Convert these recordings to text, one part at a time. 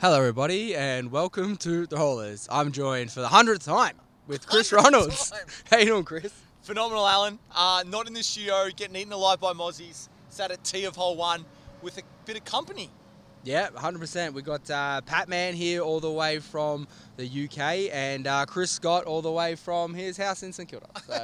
Hello, everybody, and welcome to The Haulers. I'm joined for the 100th time with Chris Reynolds. How you doing, Chris? Phenomenal, Alan. Not in the studio, getting eaten alive by Mozzies. Sat at T of Hole 1 with a bit of company. Yeah, 100%. We got Pat Man here all the way from the UK, and Chris Scott all the way from his house in St Kilda.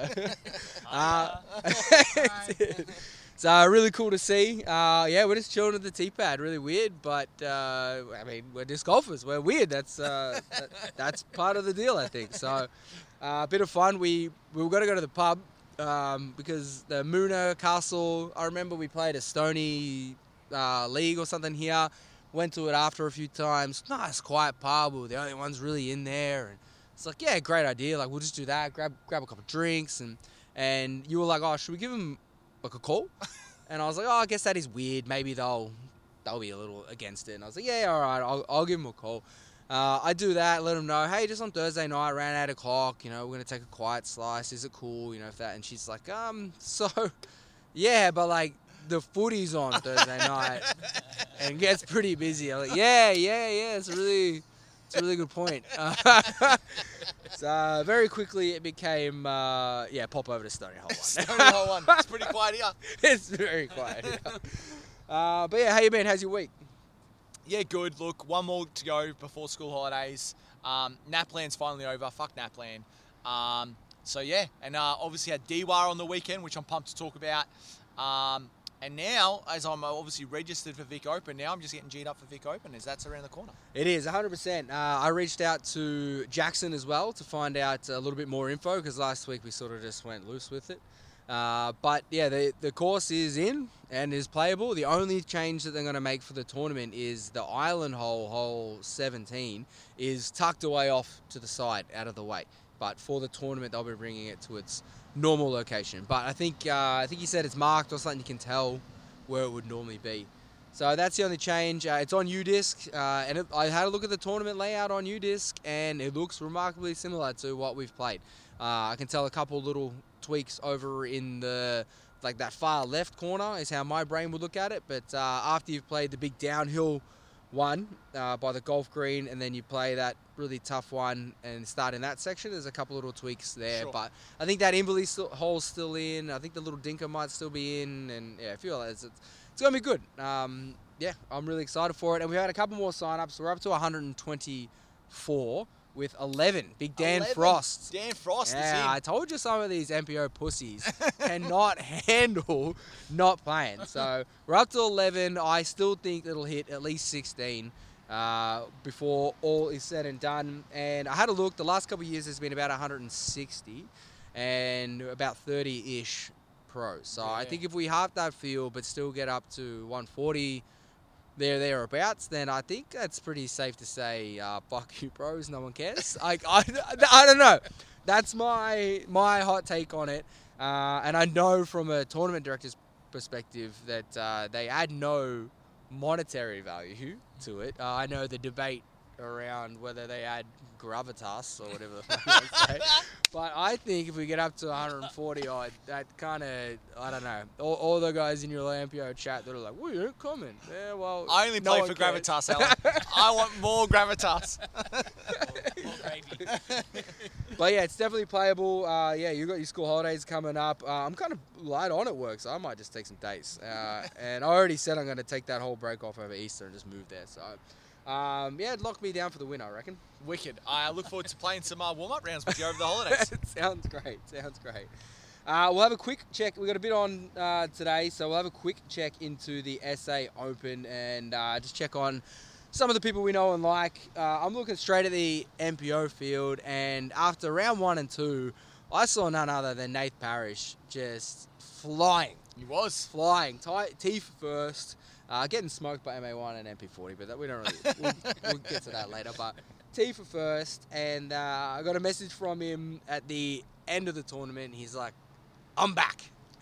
So, really cool to see. We're just chilling at the T-pad. Really weird, but we're just golfers. We're weird. That's part of the deal, I think. So, a bit of fun. We were going to go to the pub because the Moona Castle. I remember we played a Stony league or something here. Went to it after a few times. Nice, quiet pub. We were the only ones really in there, and it's like, yeah, great idea. Like, we'll just do that. Grab a couple of drinks, and you were like, oh, should we give them like a call? And I was like, oh, I guess that is weird. Maybe they'll be a little against it. And I was like, yeah, all right, I'll give them a call. I do that, let them know, hey, just on Thursday night, around 8 o'clock, we're going to take a quiet slice. Is it cool, if that? And she's like, so, yeah, but like, the footy's on Thursday night and gets pretty busy. I'm like, yeah, it's a really good point. So very quickly it became, pop over to Stony Hole 1. Stony Hole 1. It's pretty quiet here. It's very quiet here. But yeah, how you been? How's your week? Yeah, good. Look, one more to go before school holidays. Napland's finally over. Fuck Napland. And obviously had DWAR on the weekend, which I'm pumped to talk about. And now, as I'm obviously registered for Vic Open, now I'm just getting G'd up for Vic Open, as that's around the corner. It is, 100%. I reached out to Jackson as well to find out a little bit more info, because last week we sort of just went loose with it. But yeah, the course is in and is playable. The only change that they're going to make for the tournament is the island hole 17, is tucked away off to the side, out of the way. But for the tournament, they'll be bringing it to its normal location. But I think he said it's marked or something. You can tell where it would normally be. So that's the only change. It's on UDisc, and I had a look at the tournament layout on UDisc, and it looks remarkably similar to what we've played. I can tell a couple little tweaks over in that far left corner is how my brain would look at it. But after you've played the big downhill one by the golf green, and then you play that really tough one and start in that section, there's a couple little tweaks there. Sure. But I think that Inverleigh hole's still in. I think the little Dinker might still be in, and yeah, I feel like it's going to be good. I'm really excited for it, and we've had a couple more sign-ups. We're up to 124 with 11. Big Dan Frost. Dan Frost is in. Yeah, I told you some of these MPO pussies cannot handle not playing. So we're up to 11. I still think it'll hit at least 16 before all is said and done. And I had a look. The last couple of years there's been about 160 and about 30-ish pros. So yeah. I think if we half that field but still get up to 140 thereabouts, then I think that's pretty safe to say, fuck you, bros, no one cares. I don't know. That's my hot take on it. And I know from a tournament director's perspective that they add no monetary value to it. I know the debate around whether they add gravitas or whatever the fuck they say. But I think if we get up to 140 odd, that kind of, I don't know. All the guys in your MPO chat that are like, well, you don't comment. Yeah, well, I only play for gravitas, Alan. I want more gravitas. More gravy. But yeah, it's definitely playable. You got your school holidays coming up. I'm kind of light on at work, so I might just take some days. And I already said I'm going to take that whole break off over Easter and just move there. So, lock me down for the win, I reckon. Wicked. I look forward to playing some warm-up rounds with you over the holidays. Sounds great. We'll have a quick check. We've got a bit on today, so we'll have a quick check into the SA Open and just check on some of the people we know and like. I'm looking straight at the MPO field, and after round 1 and 2, I saw none other than Nath Parrish just flying. He was. Flying. T for first. Getting smoked by MA1 and MP40, but we don't really... We'll get to that later, but... T for first, and I got a message from him at the end of the tournament. He's like, I'm back.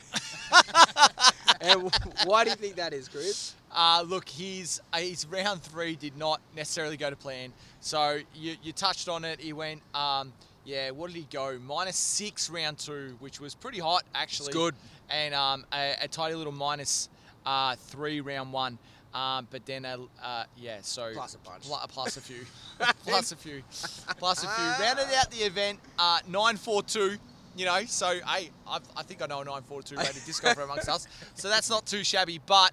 And why do you think that is, Chris? Look, his round 3 did not necessarily go to plan. So you touched on it. He went, what did he go? -6 round 2, which was pretty hot, actually. It's good. And a tidy little -3 round 1. But then, so Plus a bunch. Plus a few, plus a few. Rounded out the event, 942. You know, so hey, I think I know a 942 rated disc golfer amongst us. So that's not too shabby, but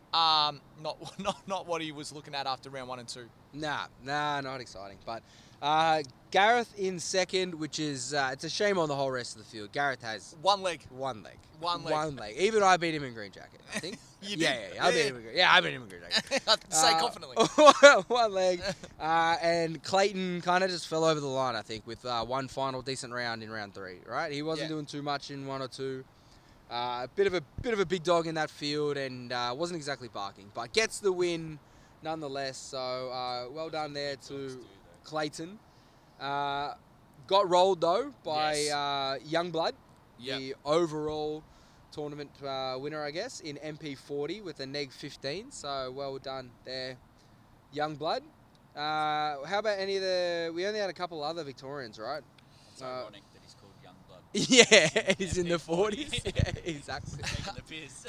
not what he was looking at after round 1 and 2. Nah, not exciting. But Gareth in second, which is it's a shame on the whole rest of the field. Gareth has One leg. one leg. One leg. One leg. Even I beat him in green jacket, I think. You Yeah, did? I beat him in green. Yeah, I beat him in green jacket. Say confidently. One leg. And Clayton kind of just fell over the line, I think, with one final decent round in round 3, right? He wasn't doing too much in 1 or 2. A bit of a big dog in that field, and wasn't exactly barking, but gets the win nonetheless. So well done there to Clayton. Got rolled though by Youngblood, the overall tournament winner, I guess, in MP40 with a neg 15. So well done there, Youngblood. How about any of the? We only had a couple other Victorians, right? It's ironic that he's called Young Blood. Yeah, he's in the 40s. Yeah, exactly. Taking the piss.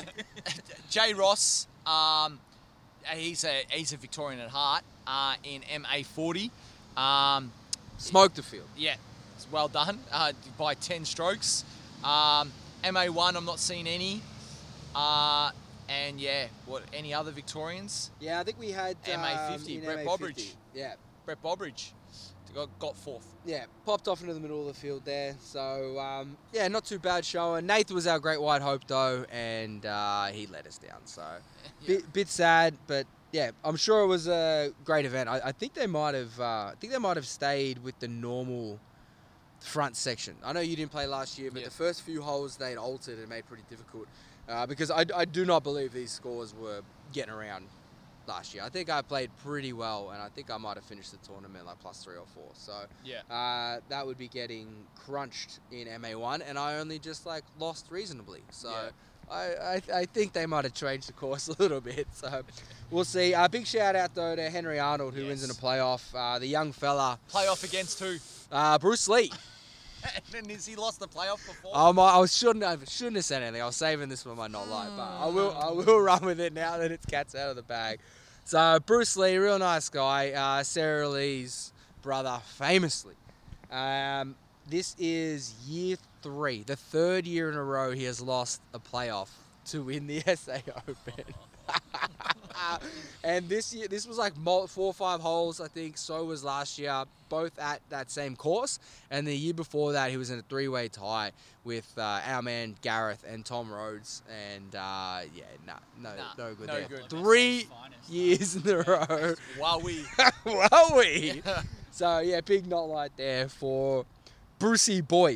Jay Ross, he's a Victorian at heart in MA40. Smoked the field. Yeah, it's well done by 10 strokes. MA1, I'm not seeing any. And yeah, any other Victorians? Yeah, I think we had MA50, in Brett MA50. Bobridge. Yeah, Brett Bobridge got 4th. yeah, popped off into the middle of the field there. So yeah, not too bad showing. Nath was our great white hope though, and he let us down. So bit sad, but yeah, I'm sure it was a great event. I think they might have stayed with the normal front section. I know you didn't play last year, but the first few holes they'd altered and made pretty difficult because I do not believe these scores were getting around last year. I think I played pretty well, and I think I might have finished the tournament like +3 or 4. So that would be getting crunched in MA1, and I only just like lost reasonably. So I think they might have changed the course a little bit. So we'll see. Big shout out though to Henry Arnold, who wins in a playoff. The young fella. Playoff against who? Bruce Lee. And has he lost the playoff before? I shouldn't have said anything. I was saving this for my not like, but I will run with it now that it's cat's out of the bag. So Bruce Lee, real nice guy. Sarah Lee's brother, famously. This is year 3, the 3rd year in a row he has lost a playoff to win the SA Open. And this year, this was like 4 or 5 holes, I think. So was last year, both at that same course. And the year before that, he was in a 3-way tie with our man Gareth and Tom Rhodes. And no good there. Good. 3 years in a row. Wowee. Wowee. So yeah, big not light there for Brucey boy.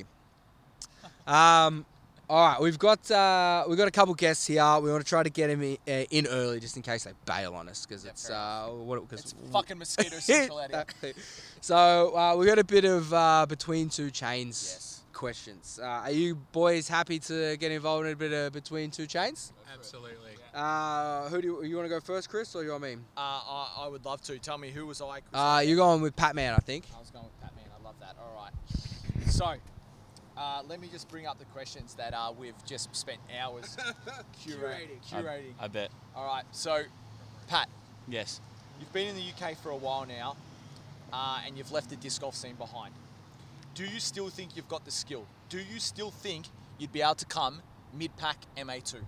All right, we've got a couple guests here. We want to try to get him in early, just in case they bail on us, because it's it's fucking mosquito central out here. So we got a bit of between two chains questions. Are you boys happy to get involved in a bit of between two chains? Absolutely. Who do you want to go first, Chris, or you want me? I would love to. Tell me who was I? You're going with Pat Man, I think. I was going with Pat Man. I love that. All right. So. Let me just bring up the questions that we've just spent hours curating. I bet. All right, so, Pat. Yes. You've been in the UK for a while now, and you've left the disc golf scene behind. Do you still think you've got the skill? Do you still think you'd be able to come mid-pack MA2?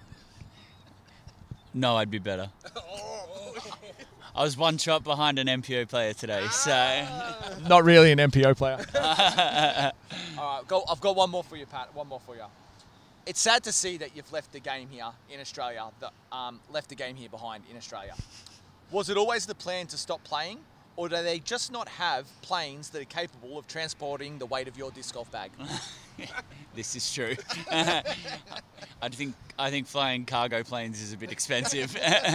No, I'd be better. I was one shot behind an MPO player today, so... Not really an MPO player. All right, I've got one more for you, Pat. One more for you. It's sad to see that you've left the game here in Australia, left the game here behind in Australia. Was it always the plan to stop playing, or do they just not have planes that are capable of transporting the weight of your disc golf bag? This is true. I think flying cargo planes is a bit expensive.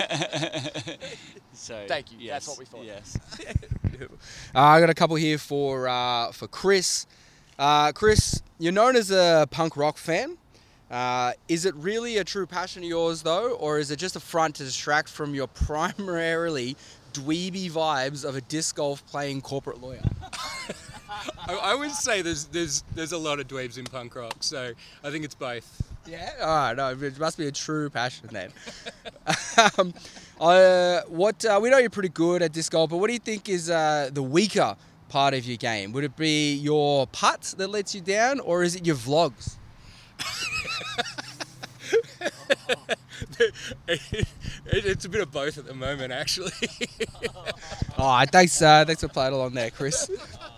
So thank you. Yes, that's what we thought. Yes. I got a couple here for Chris. Chris, you're known as a punk rock fan. Is it really a true passion of yours though, or is it just a front to distract from your primarily dweeby vibes of a disc golf playing corporate lawyer? I would say there's a lot of dweebs in punk rock, so I think it's both. Yeah. All right. No, it must be a true passion then. We know you're pretty good at disc golf, but what do you think is the weaker part of your game? Would it be your putt that lets you down, or is it your vlogs? It's a bit of both at the moment, actually. All right. Thanks for playing along there, Chris.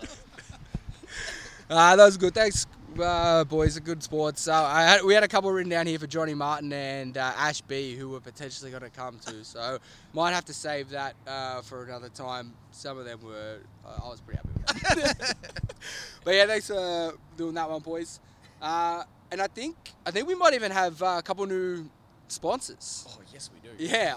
That was good. Thanks, boys. A good sports. We had a couple written down here for Johnny Martin and Ash B, who were potentially going to come to. So might have to save that for another time. Some of them were. I was pretty happy with that. But yeah, thanks for doing that one, boys. And I think we might even have a couple new sponsors. Oh, yes, we do. Yeah,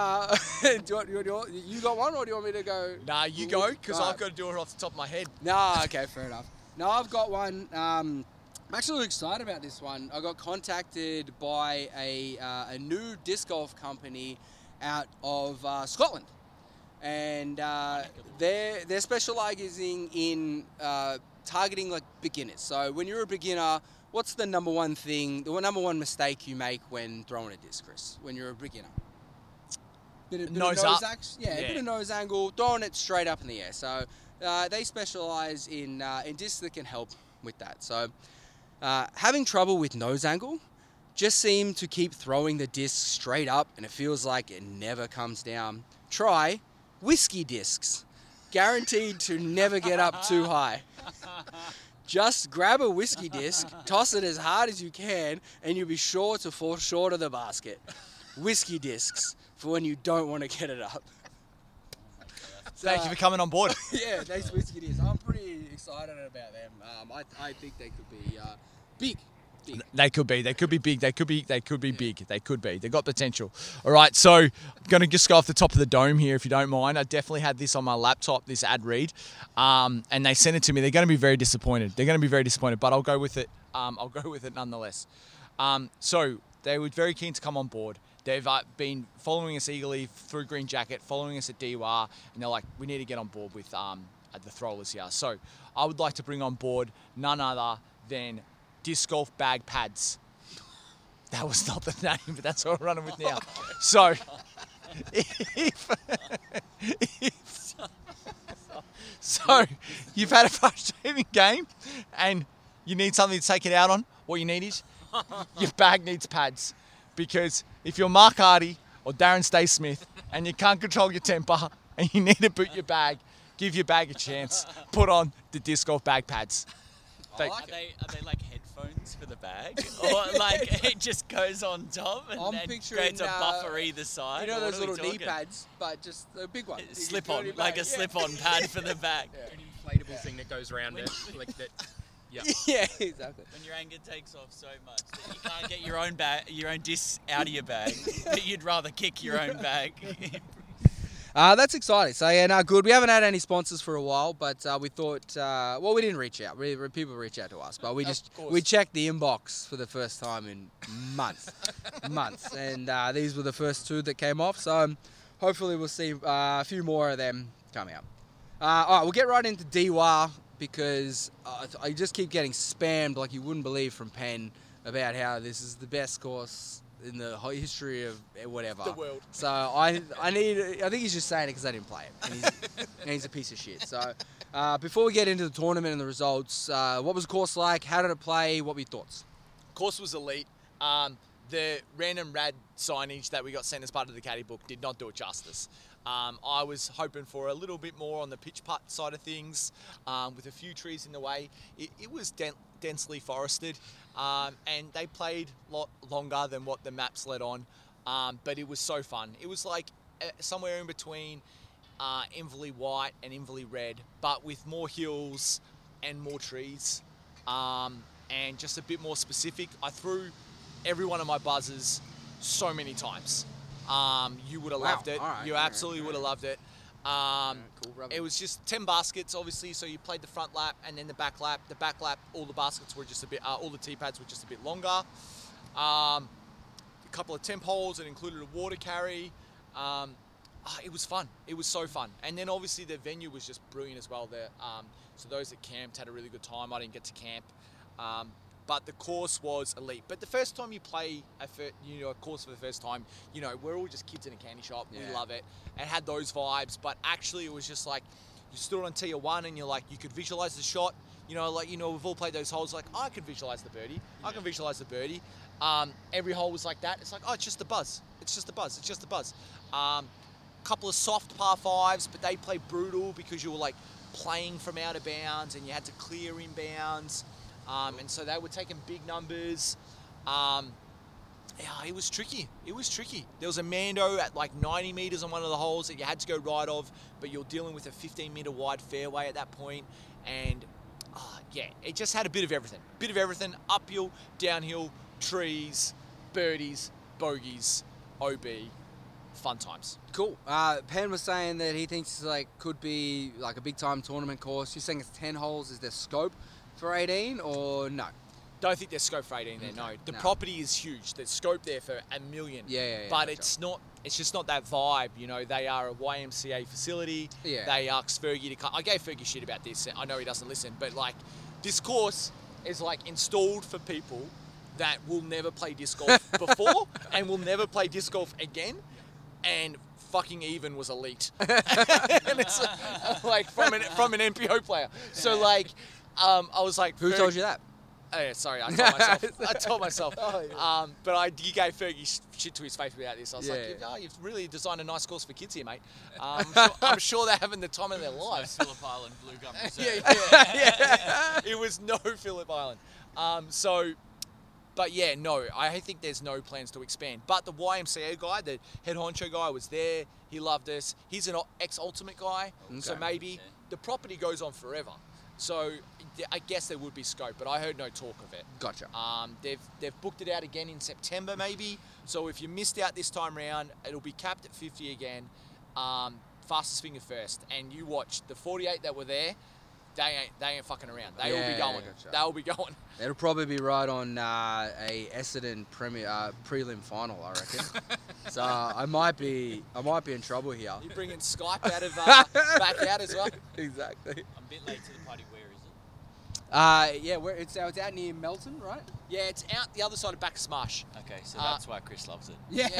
you got one, or do you want me to go? Nah, you go, because Right. I've got to do it off the top of my head. No, okay, fair enough. No, I've got one. I'm actually really excited about this one. I got contacted by a new disc golf company out of Scotland, and they're specialising in targeting like beginners. So when you're a beginner, what's the number one mistake you make when throwing a disc, Chris? When you're a beginner? Bit of Nose up. Yeah, a bit of nose angle, throwing it straight up in the air. So they specialise in discs that can help with that. So having trouble with nose angle, just seem to keep throwing the disc straight up and it feels like it never comes down. Try whiskey discs. Guaranteed to never get up too high. Just grab a whiskey disc, toss it as hard as you can, and you'll be sure to fall short of the basket. Whiskey discs for when you don't want to get it up. Thank you for coming on board. Yeah, thanks whiskey discs. I'm pretty excited about them. I think they could be big. They could be big. They could be big. They could be. They've got potential. All right, so I'm going to just go off the top of the dome here, if you don't mind. I definitely had this on my laptop, this ad read, and they sent it to me. They're going to be very disappointed. But I'll go with it. I'll go with it nonetheless. So they were very keen to come on board. They've been following us eagerly through Green Jacket, following us at DWAR, and they're like, we need to get on board with the throwers here. So I would like to bring on board none other than disc golf bag pads. That was not the name, but that's what we're running with now. So, so you've had a frustrating game and you need something to take it out on. What you need is your bag needs pads, because if you're Mark Hardy or Darren Stay-Smith and you can't control your temper and you need to boot your bag, give your bag a chance. Put on the disc golf bag pads. Are they like headphones for the bag, or like it just goes on top and I'm then picturing, creates a buffer either side? You know Or those what are we little knee talking? pads, but just a big one. Slip on, like a slip-on pad for the bag. An inflatable thing that goes around it, like that. Yeah. Yeah, exactly. When your anger takes off so much that you can't get your own disc out of your bag, that you'd rather kick your own bag. That's exciting. So yeah, no, good. We haven't had any sponsors for a while, but we thought, we didn't reach out. People reach out to us, but we checked the inbox for the first time in months, and these were the first two that came off. So hopefully we'll see a few more of them coming up. All right, we'll get right into DWAR, because I just keep getting spammed like you wouldn't believe from Penn about how this is the best course in the whole history of whatever. The world. So I think he's just saying it because I didn't play it. And he's a piece of shit. So before we get into the tournament and the results, what was the course like? How did it play? What were your thoughts? Course was elite. The random rad signage that we got sent as part of the caddy book did not do it justice. I was hoping for a little bit more on the pitch putt side of things, with a few trees in the way. It was densely forested, and they played a lot longer than what the maps let on, but it was so fun. It was like somewhere in between Inverleigh White and Inverleigh Red, but with more hills and more trees, and just a bit more specific. I threw every one of my buzzers so many times. You would have loved it. All right. You absolutely would have loved it. Cool, brother. It was just 10 baskets, obviously. So you played the front lap and then the back lap. The back lap, all the baskets were just a bit, all the tee pads were just a bit longer. A couple of temp holes. It included a water carry. It was fun. It was so fun. And then obviously the venue was just brilliant as well. So those that camped had a really good time. I didn't get to camp. but the course was elite. But the first time you play a course for the first time, we're all just kids in a candy shop. Yeah. We love it. And had those vibes. But actually, it was just like, you stood on tier 1 and you're like, you could visualize the shot. We've all played those holes. Like, I can visualize the birdie. I can visualize the birdie. Every hole was like that. It's like, it's just a buzz. It's just a buzz. It's just a buzz. Couple of soft par 5s, but they play brutal because you were like playing from out of bounds and you had to clear inbounds. And so they were taking big numbers. It was tricky. It was tricky. There was a Mando at like 90 metres on one of the holes that you had to go right of, but you're dealing with a 15-metre wide fairway at that point. And it just had a bit of everything. Bit of everything. Uphill, downhill, trees, birdies, bogeys, OB. Fun times. Cool. Pan was saying that he thinks could be like a big time tournament course. You're saying it's 10 holes. Is there scope for 18 or no? Don't think there's scope for 18 there, no. The property is huge. There's scope there for $1 million. Yeah. But it's not. It's just not that vibe. They are a YMCA facility. Yeah. They asked Fergie to come. I gave Fergie shit about this. I know he doesn't listen, but this course is installed for people that will never play disc golf before and will never play disc golf again. And fucking even was elite. And it's from an NPO player. So I was like, who told you that? Oh, yeah, sorry, I told myself. Oh, yeah. But he gave Fergie shit to his face about this. I was like, you've really designed a nice course for kids here, mate. I'm sure they're having the time of their lives. Phillip Island Blue Gum Reserve. Yeah. It was no Phillip Island. But yeah, no, I think there's no plans to expand. But the YMCA guy, the head honcho guy, was there. He loved us. He's an ex-Ultimate guy. Okay. So maybe the property goes on forever. So I guess there would be scope, but I heard no talk of it. Gotcha. They've booked it out again in September maybe. So if you missed out this time round, it'll be capped at 50 again. Fastest finger first. And you watch the 48 that were there. They ain't fucking around. They will be going. Gotcha. They'll be going. It'll probably be right on a Essendon prelim final, I reckon. So I might be in trouble here. You bringing Skype out of back out as well? Exactly. I'm a bit late to the party. Where is it? It's out near Melton, right? Yeah, it's out the other side of Bacchus Marsh. Okay, so that's why Chris loves it. Yeah.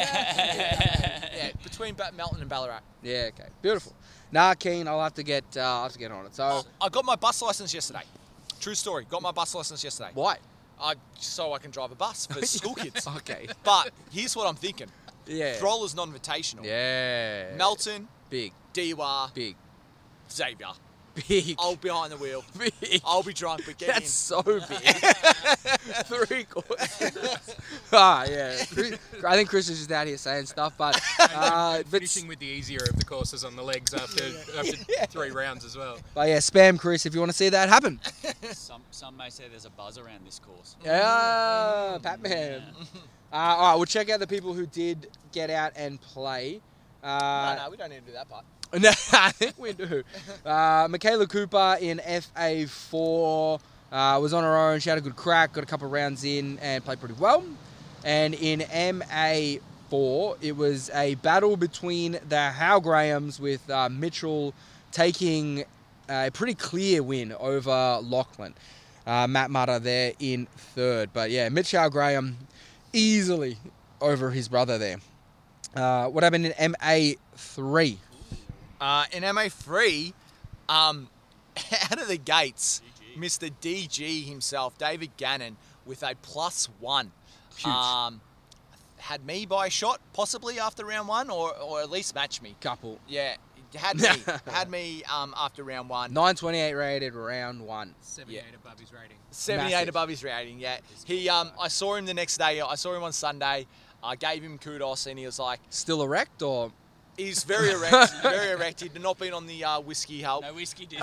Yeah, between Melton and Ballarat. Yeah. Okay. Beautiful. Nah, Keen. I'll have to get on it. So I got my bus license yesterday. True story. Got my bus license yesterday. why? So I can drive a bus for school kids. Okay. But here's what I'm thinking. Yeah. Throller's non-invitational. Yeah. Melton, Big. Dewar, Big. Xavier. Big. I'll be behind the wheel. Big. I'll be drunk, but get That's in. so big. 3 courses. Yeah. I think Chris is just out here saying stuff, but Finishing with the easier of the courses on the legs after 3 rounds as well. But yeah, spam Chris if you want to see that happen. Some may say there's a buzz around this course. Yeah, Batman. All right, we'll check out the people who did get out and play. No, we don't need to do that part. No, I think we do. Michaela Cooper in FA4 was on her own. She had a good crack, got a couple of rounds in and played pretty well. And in MA4, it was a battle between the Hal Grahams with Mitchell taking a pretty clear win over Lachlan. Matt Mutter there in 3rd. But yeah, Mitch Hal Graham easily over his brother there. What happened in MA3? In MA3, out of the gates, Mr. DG himself, David Gannon, with a +1. Huge. Had me by a shot, possibly after round 1, or at least matched me. Couple. Yeah, had me after round 1. 928 rated round 1. 78 above his rating. 78 Massive. above his rating, yeah. I saw him the next day. I saw him on Sunday. I gave him kudos, and he was like... Still erect or? He's very erect, very erect. He'd not been on the whiskey help. No whiskey did.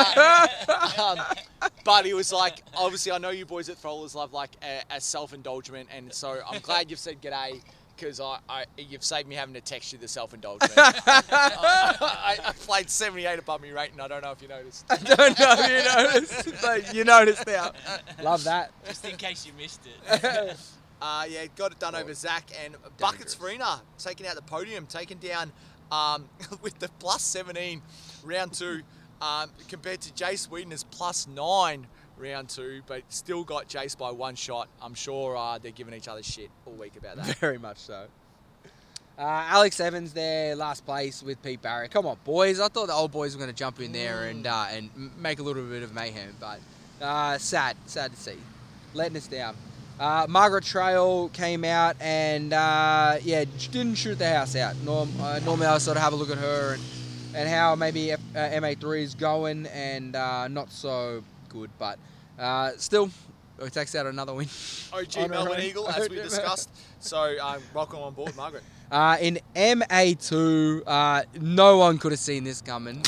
But he was like, obviously, I know you boys at Throwlers love like a self-indulgent, and so I'm glad you've said g'day, because you've saved me having to text you the self-indulgent. I played 78 above me rating. I don't know if you noticed. I don't know if you noticed, but you noticed now. Love that. Just in case you missed it. Yeah, got it done over Zach, and Buckets Farina taking out the podium, taking down with the +17 round 2 compared to Jace Whedon's +9 round 2, but still got Jace by one shot. I'm sure they're giving each other shit all week about that. Very much so. Alex Evans there, last place with Pete Barrett. Come on, boys. I thought the old boys were going to jump in there and make a little bit of mayhem, but sad to see. Letting us down. Margaret Trail came out and, didn't shoot the house out. Normally I sort of have a look at her and how maybe MA3 is going and not so good, but still, it takes out another win. OG Melbourne Eagle, as we discussed. So, welcome on board, Margaret. In MA2, no one could have seen this coming.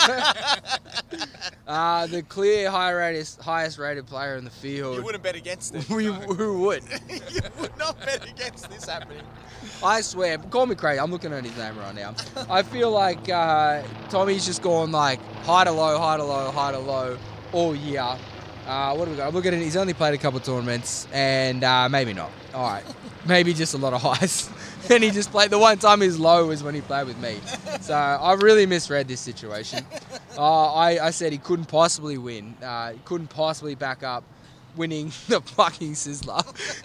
The clear highest rated player in the field. You wouldn't bet against it. Who would? You would not bet against this happening. I swear, call me crazy. I'm looking at his name right now. I feel like Tommy's just gone like high to low, high to low, high to low all year. What do we got? I'm looking at it. He's only played a couple of tournaments and maybe not. All right. Maybe just a lot of highs. And he just played. The one time his low was when he played with me. So I really misread this situation. I said he couldn't possibly win. He couldn't possibly back up winning the fucking Sizzler.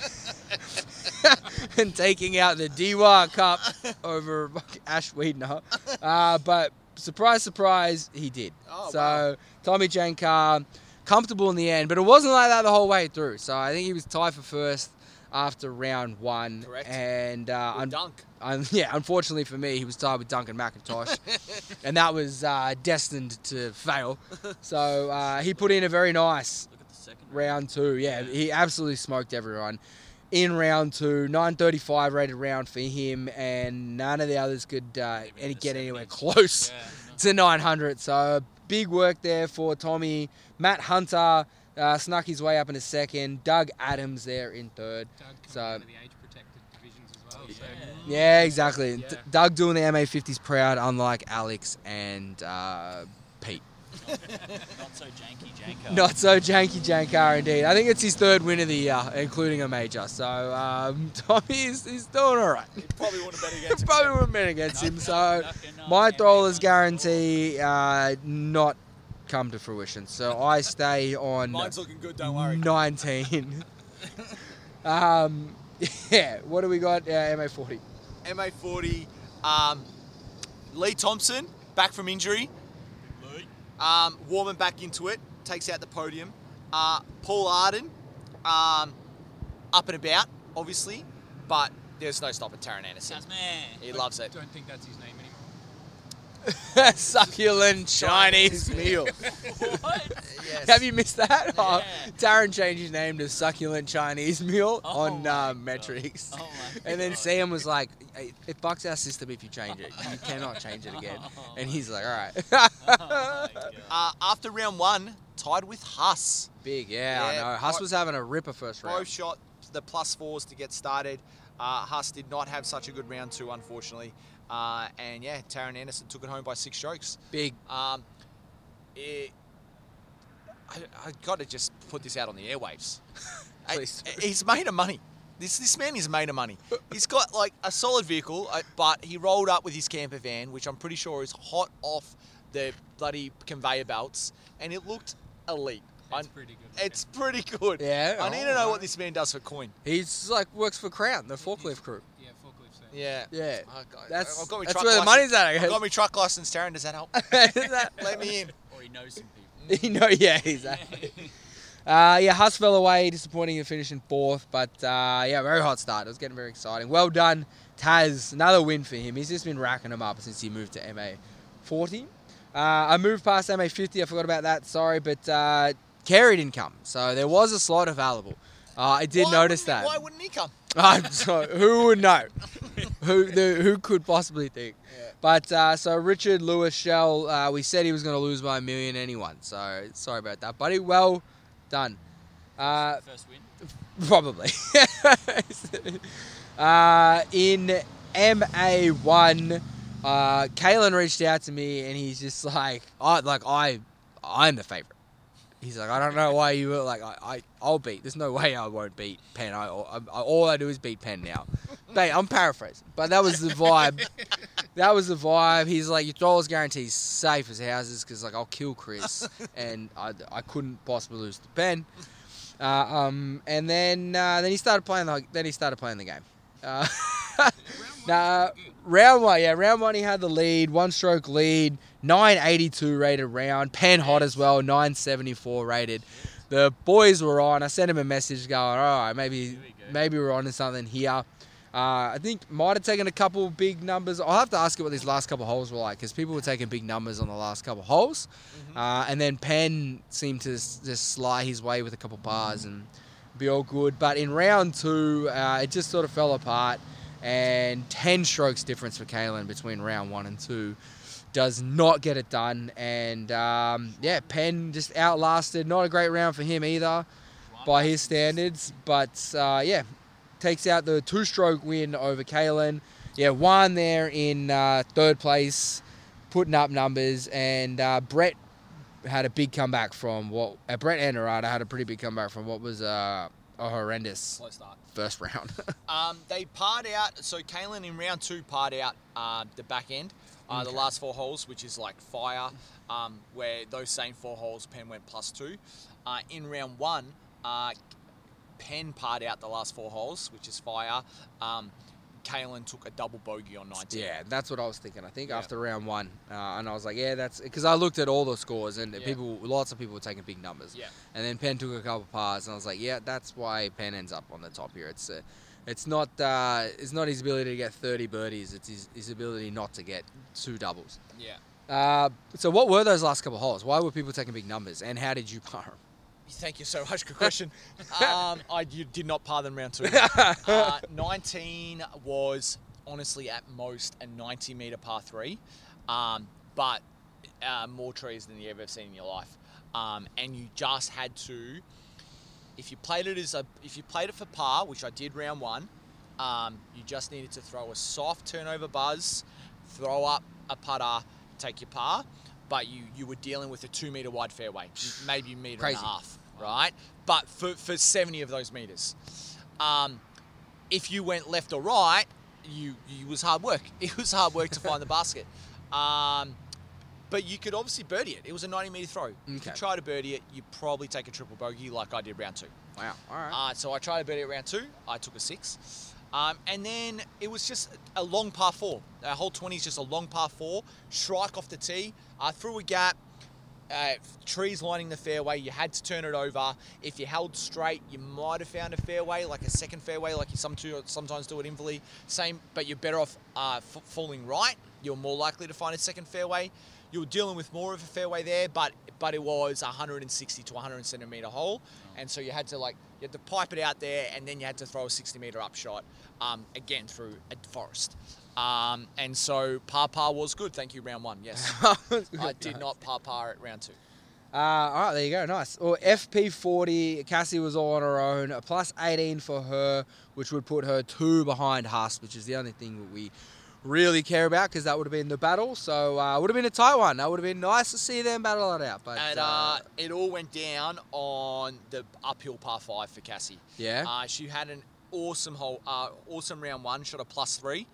And taking out the DWA Cup over Ash Wiedner. But surprise, surprise, he did. Oh, so wow. Tommy Jankar, comfortable in the end. But it wasn't like that the whole way through. So I think he was tied for first after round 1. Correct. And Dunk. unfortunately for me, he was tied with Duncan McIntosh. And that was destined to fail. So he put in a very nice Look at the second round 2. Yeah, he absolutely smoked everyone. In round 2, 935 rated round for him, and none of the others could get anywhere close to 900. So big work there for Tommy. Matt Hunter snuck his way up in a second. Doug Adams there in third. Doug coming out of the age-protected divisions as well. So. Yeah, exactly. Yeah. Doug doing the MA50s proud, unlike Alex and Pete. Not so janky Janko. Not so janky Jankar indeed. I think it's his 3rd win of the year, including a major. So Tommy's doing all right. He probably wouldn't bet against him. Probably wouldn't bet against him. So my Throwler's guarantee not come to fruition. So I stay on Mine's looking good, don't worry. 19. Yeah, what do we got? MA40. MA40, Lee Thompson, back from injury. Warming back into it, takes out the podium. Paul Arden, up and about, obviously, but there's no stopping Taron Anderson. Man. He loves it. I don't think that's his name anymore. Succulent Chinese meal. What? Yes. Have you missed that? Oh, Yeah. Darren changed his name to Succulent Chinese Meal Oh on my God. metrics. Oh my And then God. Sam was like, hey, it fucks our system if you change it. You cannot change it again. And he's like, all right. Oh my God. After round 1, tied with Huss. Big, yeah, I Yeah, know. Huss both- was having a ripper first Both round. shot the +4s to get started. Huss did not have such a good round 2, unfortunately. And yeah, Taron Anderson took it home by 6 strokes. Big. I got to just put this out on the airwaves. Please do. He's made of money. This man is made of money. He's got like a solid vehicle, but he rolled up with his camper van, which I'm pretty sure is hot off the bloody conveyor belts, and it looked elite. That's pretty good. It's pretty good. Yeah? I need to know what this man does for coin. He's like, works for Crown, the forklift crew. Yeah, forklift. So. Yeah. Yeah. That's That's where where the money's at, I I've guess. got my truck license, Taron. Does that help? That- Let me in. Or he knows some people. You know, yeah, exactly. Huss fell away, disappointing in finishing 4th, but very hot start. It was getting very exciting. Well done, Taz. Another win for him. He's just been racking them up since he moved to MA40. I moved past MA50. I forgot about that. Sorry, but Carey didn't come, so there was a slot available. I did notice that. Why wouldn't he come? So who would know? Who could possibly think? Yeah. But so Richard Lewis Shell, we said he was going to lose by 1 million and he won. So sorry about that, buddy. Well done. First win. Probably. In MA1, Kalen reached out to me and he's just like, I'm the favourite. he's like, I don't know why you were like, I'll beat. There's no way I won't beat Penn. All I do is beat Penn now. Mate, I'm paraphrasing, but that was the vibe. That was the vibe. He's like, your throwers guarantee safe as houses because like I'll kill Chris, and I couldn't possibly lose to Penn. And then he started playing the game. Round one he had the lead, 1-stroke lead, 982 rated round. Penn hot as well, 974 rated. The boys were on. I sent him a message going, all right, maybe we're on to something here. I think might have taken a couple big numbers. I'll have to ask you what these last couple holes were like because people were taking big numbers on the last couple holes. And then Penn seemed to just slide his way with a couple pars and be all good. But in round two, it just sort of fell apart. And 10 strokes difference for Kalen between round 1 and 2 does not get it done. And Penn just outlasted. Not a great round for him either by his standards. But takes out the 2-stroke win over Kalen. Won there in third place, putting up numbers. And Brett had a big comeback from Brett and Narada had a pretty big comeback from what was a horrendous Slow start. First round. They parred out. So Kalen in round 2 parred out the back end, the last 4 holes, which is like fire, where those same 4 holes, Penn went +2. In round 1, Penn parred out the last 4 holes, which is fire. Kalen took a double bogey on 19. Yeah, that's what I was thinking. I think after round 1, and I was like, that's because I looked at all the scores and lots of people were taking big numbers. Yeah. And then Penn took a couple pars, and I was like, that's why Penn ends up on the top here. It's not his ability to get 30 birdies. It's his ability not to get 2 doubles. Yeah. So what were those last couple holes? Why were people taking big numbers, and how did you par them? Thank you so much. Good question. You did not par them round 2. 19 was honestly at most a 90-meter par 3, but more trees than you ever seen in your life. And you just had to, if you played it for par, which I did round 1, you just needed to throw a soft turnover buzz, throw up a putter, take your par. But you were dealing with a 2-meter wide fairway, maybe a meter and a half, right? But for 70 of those meters. If you went left or right, you was hard work. It was hard work to find the basket. But you could obviously birdie it. It was a 90-meter throw. Okay. You could try to birdie it. You'd probably take a triple bogey like I did round 2. Wow, all right. So I tried to birdie it round 2. I took a 6. And then it was just a long par 4. Hole 20 is just a long par 4. Strike off the tee. Through a gap. Trees lining the fairway. You had to turn it over. If you held straight, you might have found a fairway, like a second fairway, like you sometimes do at Inverleigh. Same, but you're better off falling right. You're more likely to find a second fairway. You were dealing with more of a fairway there, but it was a 160 to 170 meter hole, and so you had to pipe it out there, and then you had to throw a 60 meter up shot, again through a forest. And so par was good. Thank you, round 1. Yes, I did not par at round 2. All right, there you go. Nice. Well, FP40, Cassie was all on her own. A plus 18 for her, which would put her 2 behind Huss, which is the only thing that we really care about because that would have been the battle. So it would have been a tight one. That would have been nice to see them battle it out. But it all went down on the uphill par 5 for Cassie. Yeah. She had an awesome awesome round 1. Shot a plus 3.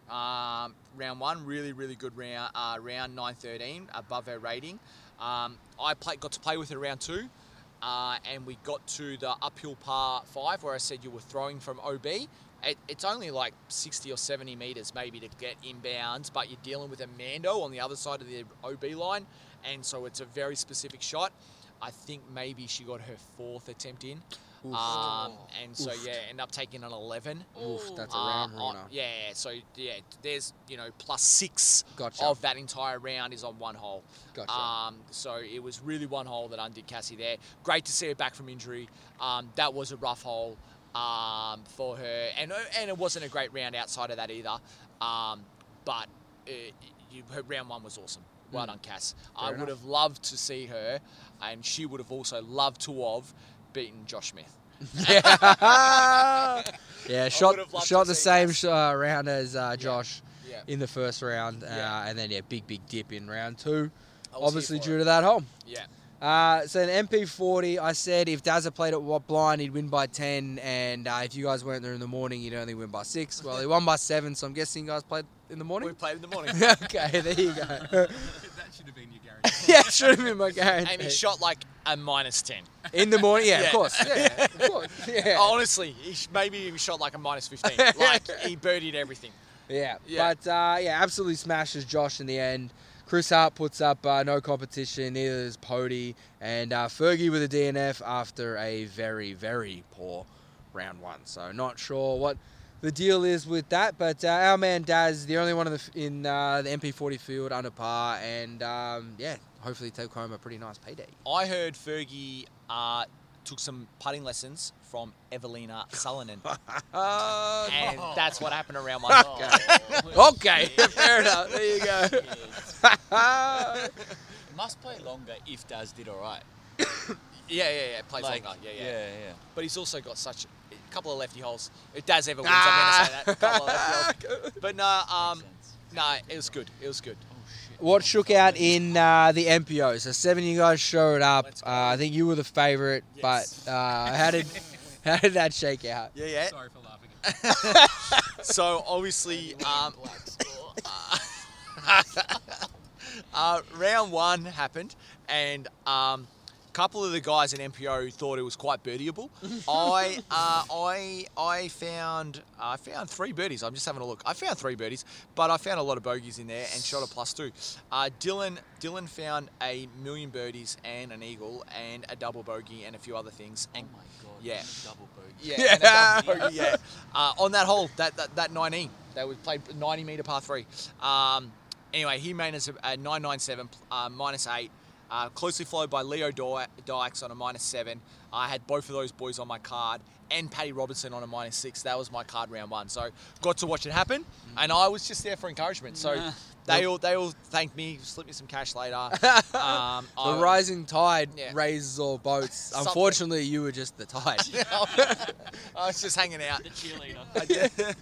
Round 1, really, really good round. Round 913, above her rating. I got to play with her round 2, and we got to the uphill par 5 where I said you were throwing from OB. It's only like 60 or 70 metres maybe to get inbounds, but you're dealing with a Mando on the other side of the OB line, and so it's a very specific shot. I think maybe she got her 4th attempt in. And so, end up taking an 11. Oof, that's a round runner. There's, plus 6 of that entire round is on one hole. Gotcha. So it was really one hole that undid Cassie there. Great to see her back from injury. That was a rough hole for her. And it wasn't a great round outside of that either. But her round 1 was awesome. Well done, Cass. I would have loved to see her, and she would have also loved to have beaten Josh Smith. Shot the same round as Josh in the first round, and then big dip in round 2, obviously due to that hole. Yeah. So the MP40, I said if Daz had played at blind, he'd win by 10, and if you guys weren't there in the morning, you'd only win by 6. Well, he won by 7, so I'm guessing you guys played in the morning? We played in the morning. Okay, there you go. That should have been your guarantee. Yeah, it should have been my guarantee. And he shot like a -10. In the morning? Yeah, Yeah. of course. Yeah, of course. Yeah. Honestly, maybe he shot like a -15. Like, he birdied everything. Yeah. Yeah. But, absolutely smashes Josh in the end. Chris Hart puts up no competition, neither does Pody, and Fergie with a DNF after a very, very poor round 1. So not sure what the deal is with that, but our man Daz, the only one in the MP40 field under par, and hopefully take home a pretty nice payday. I heard Fergie took some putting lessons from Evelina Salonen. And that's what happened around my Okay, fair enough. There you go. Must play longer if Daz did all right. Yeah. Plays Like, longer. Yeah. yeah. But he's also got such a couple of lefty holes. If Daz ever wins, I'm going to say that. A couple of lefty holes. But no, it was good. It was good. What shook out in the MPO? So 7 of you guys showed up. Let's go. I think you were the favourite, Yes. but how did that shake out? Yeah. Sorry for laughing. So obviously, round 1 happened, and a couple of the guys in MPO thought it was quite birdieable. I found 3 birdies. I'm just having a look. I found 3 birdies, but I found a lot of bogeys in there and shot a +2. Dylan found a million birdies and an eagle and a double bogey and a few other things. And Oh my God. yeah. A double bogey. Yeah, and a double bogey, yeah. On that hole, that 19, they would play 90 metre par 3. Anyway, he made us a 997 -8. Closely followed by Leo Dykes on a -7. I had both of those boys on my card, and Paddy Robertson on a -6. That was my card round 1. So got to watch it happen, and I was just there for encouragement. So they all thanked me, slipped me some cash later. The rising tide Yeah. raises all boats. Something. Unfortunately, you were just the tide. I was just hanging out. The cheerleader.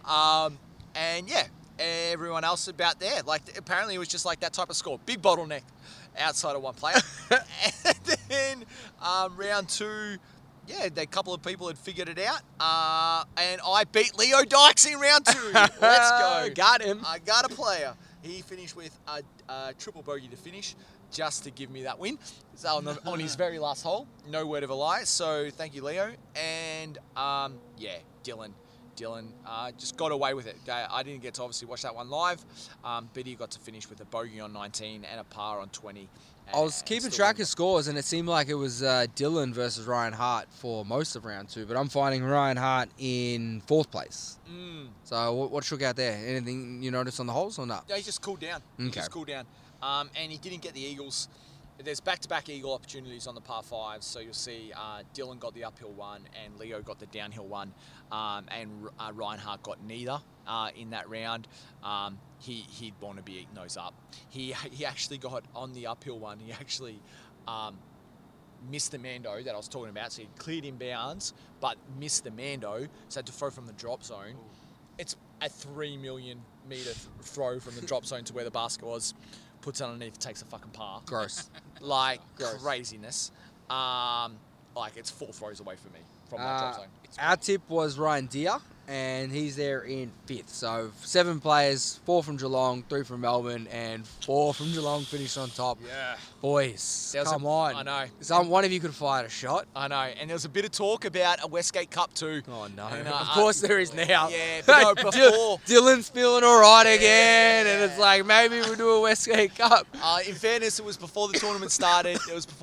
And yeah, everyone else about there. Like, apparently it was just like that type of score. Big bottleneck outside of one player. And then round 2, yeah, a couple of people had figured it out. And I beat Leo Dykes in round 2. Let's go. Got him. I got a player. He finished with a triple bogey to finish, just to give me that win. So on his very last hole, no word of a lie. So thank you, Leo. And Dylan just got away with it. I didn't get to obviously watch that one live, but he got to finish with a bogey on 19 and a par on 20. I was keeping track of scores, and it seemed like it was Dylan versus Ryan Hart for most of round 2, but I'm finding Ryan Hart in 4th place. So what shook out there? Anything you noticed on the holes or not? Yeah, he just cooled down. Okay. And he didn't get the eagles. There's back-to-back eagle opportunities on the par 5s, so you'll see Dylan got the uphill one and Leo got the downhill one, and Ryan Hart got neither in that round. He'd want to be eating those up. He actually got on the uphill one. He actually missed the Mando that I was talking about, so he cleared inbounds, but missed the Mando, so had to throw from the drop zone. It's a 3 million metre throw from the drop zone to where the basket was. Puts it underneath, takes a fucking par. Gross. Like, Gross. Craziness. Like, it's 4 throws away from me from that drop zone. Our tip was Ryan Deere, and he's there in 5th. So 7 players, 4 from Geelong, 3 from Melbourne, and 4 from Geelong finished on top. Yeah. Boys, There was come on. I know. One of you could fire a shot. I know. And there was a bit of talk about a Westgate Cup too. Oh, no. And, Of course there is now. Yeah, but no, before. Dylan's feeling all right again, and it's like, maybe we'll do a Westgate Cup. In fairness, it was before the tournament started.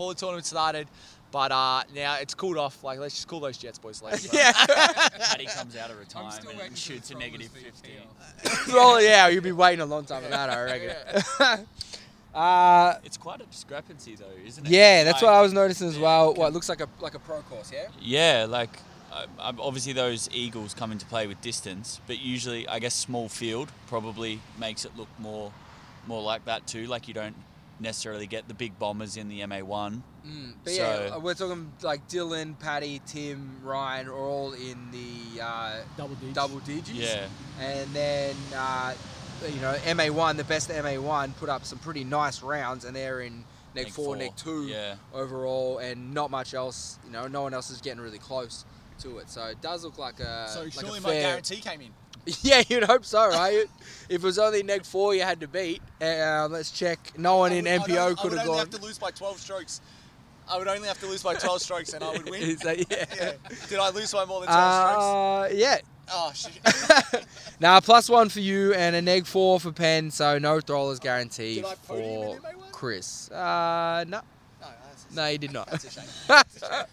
But now it's cooled off. Like, let's just cool those Jets, boys. Yeah. Paddy comes out of I'm still retirement waiting and for shoots a the negative Throwers 15. feed Well, yeah, you'll be waiting a long time for that, I reckon. It's quite a discrepancy, though, isn't it? Yeah, that's Like, what I was noticing as well. What looks like a pro course, yeah? Yeah, like obviously those eagles come into play with distance, but usually I guess small field probably makes it look more like that too. Like you don't necessarily get the big bombers in the MA1. But So- yeah, we're talking like Dylan, Paddy, Tim, Ryan are all in the double digits. Yeah. And then, MA1, the best MA1, put up some pretty nice rounds, and they're in neg 4, neg 2 overall, and not much else. No one else is getting really close to it. So it does look like a So surely a my fair... guarantee came in. Yeah, you'd hope so, right? If it was only neg 4 you had to beat, let's check. No one in MPO could have gone. I would only have to lose by 12 strokes. I would only have to lose by 12 strokes and I would win. Yeah. Did I lose by more than 12 strokes? Yeah. Oh, shit. Now, +1 for you and a neg 4 for Penn, so no throwers guaranteed Did I podium for in MA1? Chris. No. No, No, you did not. That's a shame.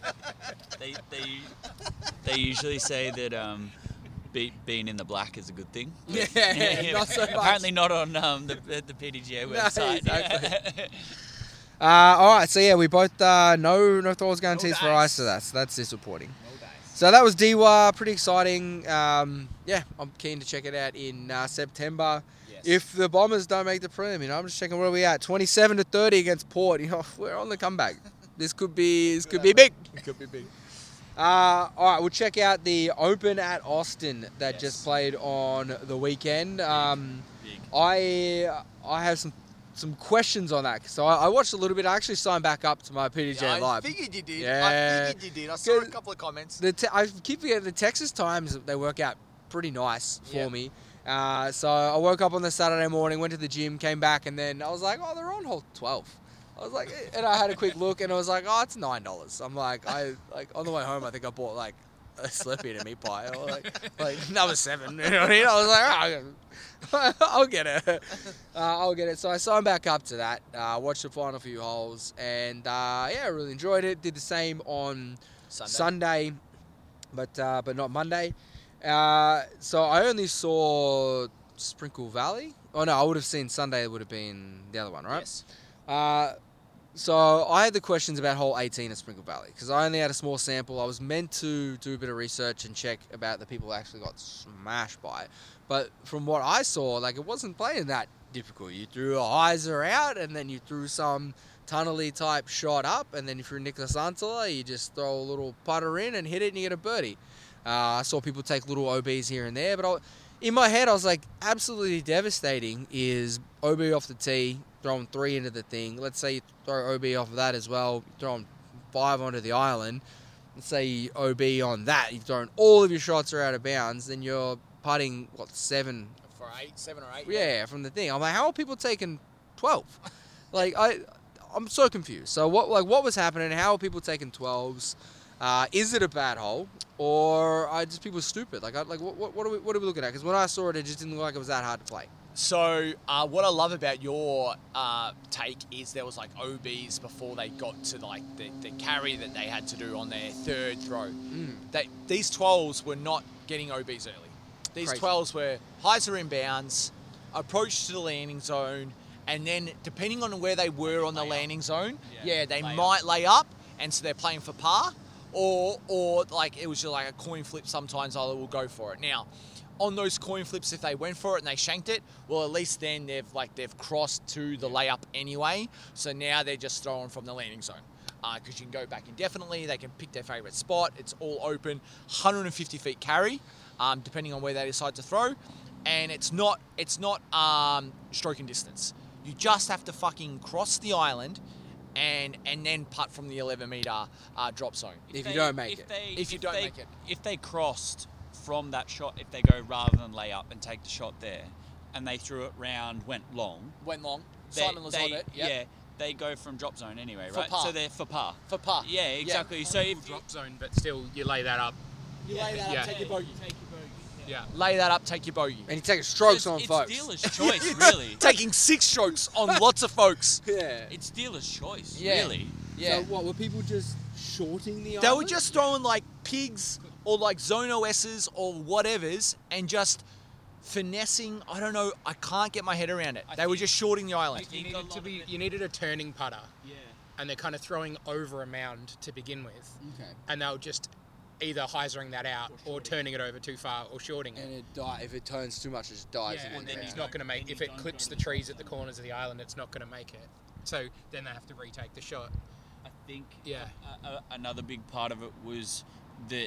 They usually say that being in the black is a good thing. Yeah, not so much. Apparently not on the PDGA website. Exactly. All right, so yeah, we both no throwers guarantees for dice. us, so that's disappointing. No dice. So that was DWA, pretty exciting. Yeah, I'm keen to check it out in September. Yes. If the Bombers don't make the prelim, I'm just checking where are we at. 27-30 against Port. We're on the comeback. This could be big. It could be big. All right, we'll check out the Open at Austin that Yes. just played on the weekend. Big. I have some questions on that. So I watched a little bit. I actually signed back up to my PDJ I Live. figured you did. Yeah. I figured you did. I saw a couple of comments. I keep forgetting the Texas times, they work out pretty nice for Yeah. me. So I woke up on the Saturday morning, went to the gym, came back, and then I was like, oh, they're on hole 12. I was like, and I had a quick look, and I was like, oh, it's $9. I'm like, on the way home, I think I bought like a Slurpee and a meat pie, or like number 7. You know what I mean? I was like, oh, I'll get it. I'll get it. So I signed back up to that. Watched the final few holes, and yeah, I really enjoyed it. Did the same on Sunday, but not Monday. So I only saw Sprinkle Valley. Oh no, I would have seen Sunday. It would have been the other one, right? Yes. So I had the questions about hole 18 at Sprinkle Valley because I only had a small sample. I was meant to do a bit of research and check about the people who actually got smashed by it. But from what I saw, like, it wasn't playing that difficult. You threw a hyzer out and then you threw some tunnely type shot up, and then if you're Nicholas Antela, you just throw a little putter in and hit it and you get a birdie. I saw people take little OBs here and there, but in my head I was like, absolutely devastating is OB off the tee, throwing 3 into the thing. Let's say you throw OB off of that as well, throwing 5 onto the island. Let's say you OB on that, you've thrown all of your shots are out of bounds, then you're putting, 7? For 7 or 8. Yeah, from the thing. I'm like, how are people taking 12? Like, I'm so confused. So what was happening? How are people taking 12s? Is it a bad hole, or are just people stupid? What are we looking at? Because when I saw it, it just didn't look like it was that hard to play. So what I love about your take is there was like OBs before they got to like the carry that they had to do on their third throw. These 12s were not getting OBs early. These Crazy. 12s were hyzer inbounds, approach to the landing zone, and then depending on where they were on the landing zone, they might lay up, and so they're playing for par, or like it was just like a coin flip. Sometimes I will go for it. Now, on those coin flips, if they went for it and they shanked it, well, at least then they've crossed to the layup anyway. So now they're just throwing from the landing zone. Because you can go back indefinitely, they can pick their favourite spot. It's all open, 150 feet carry, depending on where they decide to throw, and it's not stroking distance. You just have to fucking cross the island, and then putt from the 11-meter drop zone. If you don't make it. If they crossed from that shot, if they go rather than lay up and take the shot there, and they threw it round, went long. Simon was on it. Yep. Yeah, they go from drop zone anyway, For right? par. So they're for par. For par. Yeah, exactly. Yeah. So if Drop zone, but still you lay that up. You lay that up, take your bogey. Yeah. Lay that up, take your bogey. And you take strokes on it's folks. dealer's choice, really. Taking 6 strokes on lots of folks. Yeah. It's dealer's choice, Yeah. really. Yeah. So what, were people just shorting the They island? were just throwing like pigs or like zone OSs or whatevers and just finessing. I don't know. I can't get my head around it. They were just shorting the island. You needed a turning putter. Yeah. And they're kind of throwing over a mound to begin with. Okay. And they were just either hyzering that out or turning it over too far or shorting it. And if it turns too much, it just dies. Yeah, in and the then ground. it's not going to make. If it clips the trees at the corners of the island, it's not going to make it. So then they have to retake the shot. I think Yeah. another big part of it was that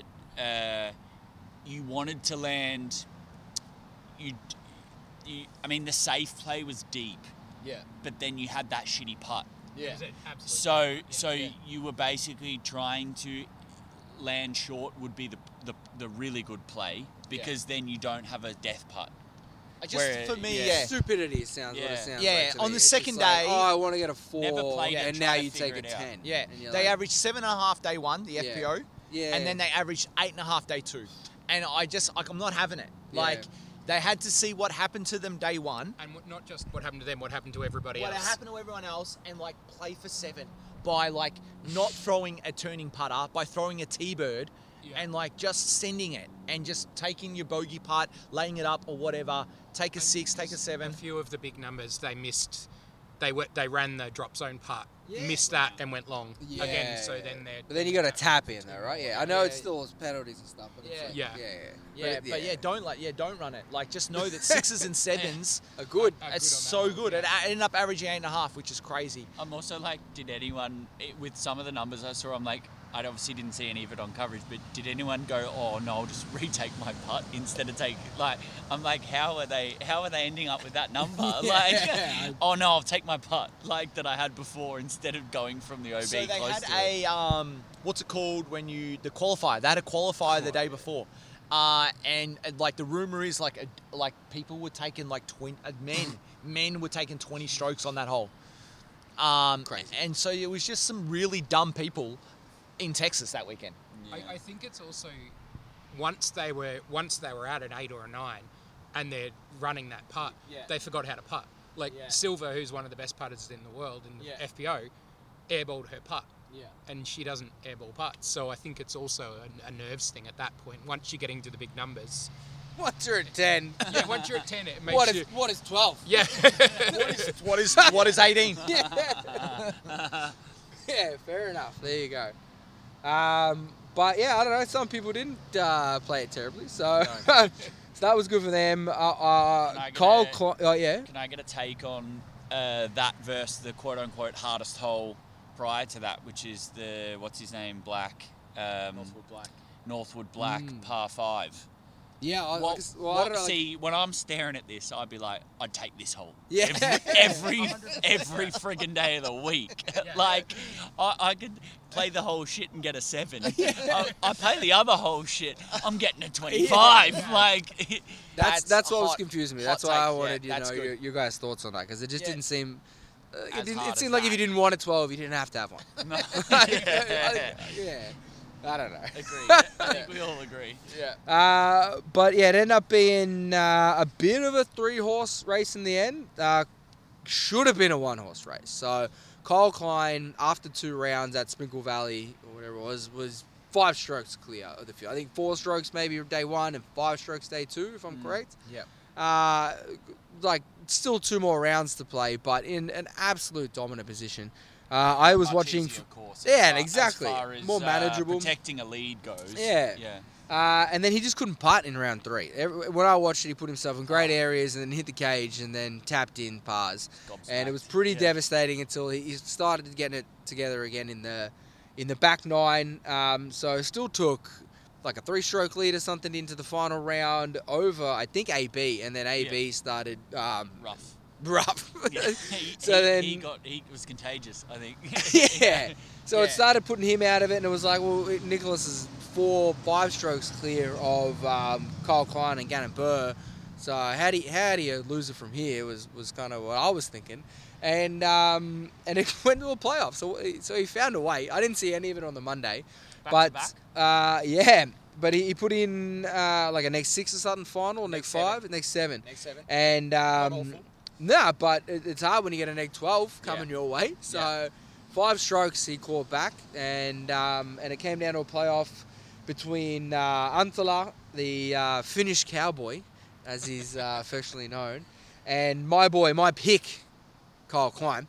you wanted to land. I mean, the safe play was deep, Yeah. but then you had that shitty putt. Yeah. It was an absolute So yeah. you were basically trying to land short would be the really good play because then you don't have a death putt. For me, yeah. Stupidity sounds what Yeah. it sounds Yeah, like to on me. the It's second just like, day- oh, I want to get a 4, Never played it, and try now to you take figure a it out. 10. Yeah, And you're they like, averaged 7.5 day 1, the Yeah. FPO, Yeah. and then they averaged 8.5 day 2. And I'm not having it. Yeah. Like, they had to see what happened to them day 1, And not just what happened to them, what happened to everybody what else. happened to everyone else, and like play for 7 by like not throwing a turning putter, by throwing a T-bird, Yeah. and like just sending it and just taking your bogey putt, laying it up or whatever. Take a 6, take a 7. A few of the big numbers they missed. They ran the drop zone putt, Yeah. missed that and went long Yeah. again. So then they're. But then you got to tap in though, right? Yeah, I know Yeah. it's still penalties and stuff. But it's Yeah. like, Yeah. Yeah, don't run it. Like, just know that 6s and 7s A good. Are it's good on so that one, good. yeah. It ended up averaging 8.5, which is crazy. I'm also like, did anyone, with some of the numbers I saw, I'm like, I obviously didn't see any of it on coverage, but did anyone go, oh no, I'll just retake my putt instead of I'm like, how are they ending up with that number? Like, oh no, I'll take my putt, like that I had before instead of going from the OB So they close had to it. a what's it called when the qualifier? They had a qualifier the day before, and like the rumor is like people were taking like 20 men were taking 20 strokes on that hole. Crazy. And so it was just some really dumb people in Texas that weekend. I think it's also once they were out at 8 or a 9, and they're running that putt, Yeah. they forgot how to putt. Like Yeah. Silva, who's one of the best putters in the world in the Yeah. FPO, airballed her putt. Yeah. And she doesn't airball putts. So I think it's also a nerves thing at that point. Once you're getting to the big numbers. Once you're at 10. Yeah, once you're at 10, it makes What you... is 12? Yeah. What is 18? Yeah, fair enough. There you go. But yeah, I don't know. Some people didn't play it terribly, so so that was good for them. I get Kyle, a- yeah. Can I get a take on that versus the quote-unquote hardest hole prior to that, which is the, what's his name, Black? Northwood Black, par 5. Yeah, I Well, don't know. Like, see, when I'm staring at this, I'd be like, I'd take this hole. Yeah. Every friggin' day of the week. Like, I could play the whole shit and get a 7. I play the other whole shit, I'm getting a 25. Yeah. Like, that's what was hot- confusing me. hot That's why I take. wanted Yeah, that's good. your guys' thoughts on that, because it just Yeah. didn't seem. As It hard seemed as like if you that. didn't want a 12, you didn't have to have one. Yeah. I don't know. Agree. I think we all agree. Yeah. But yeah, it ended up being a bit of a 3-horse race in the end. Should have been a 1-horse race. So Kyle Klein, after 2 rounds at Sprinkle Valley or whatever it was 5 strokes clear of the field. I think 4 strokes maybe day 1 and 5 strokes day 2, if I'm correct. Yeah. Like still 2 more rounds to play, but in an absolute dominant position. I was Much watching. easier course, Yeah, as far- exactly. As far as, More manageable. protecting a lead goes. Yeah. Yeah. And then he just couldn't putt in round 3. When I watched it, he put himself in great areas and then hit the cage and then tapped in pars. And it was pretty Yeah. devastating until he started getting it together again in the back 9. So still took like a 3-stroke lead or something into the final round over, I think, AB. And then AB started rough. Yeah. So he was contagious, I think. Yeah. So Yeah. it started putting him out of it, and it was like, well, Nicholas is 4-5 strokes clear of Kyle Klein and Gannon Burr. So how do you lose it from here was kind of what I was thinking. And it went to a playoff. So he found a way. I didn't see any of it on the Monday. Back to Yeah. But he put in like a next 6 or something final, next 5, next 7. Next 7. And Not awful. nah, but it's hard when you get a neg 12 coming your way. So 5 strokes he clawed back, and it came down to a playoff between Antala, the Finnish cowboy, as he's affectionately known, and my pick, Kyle Klein.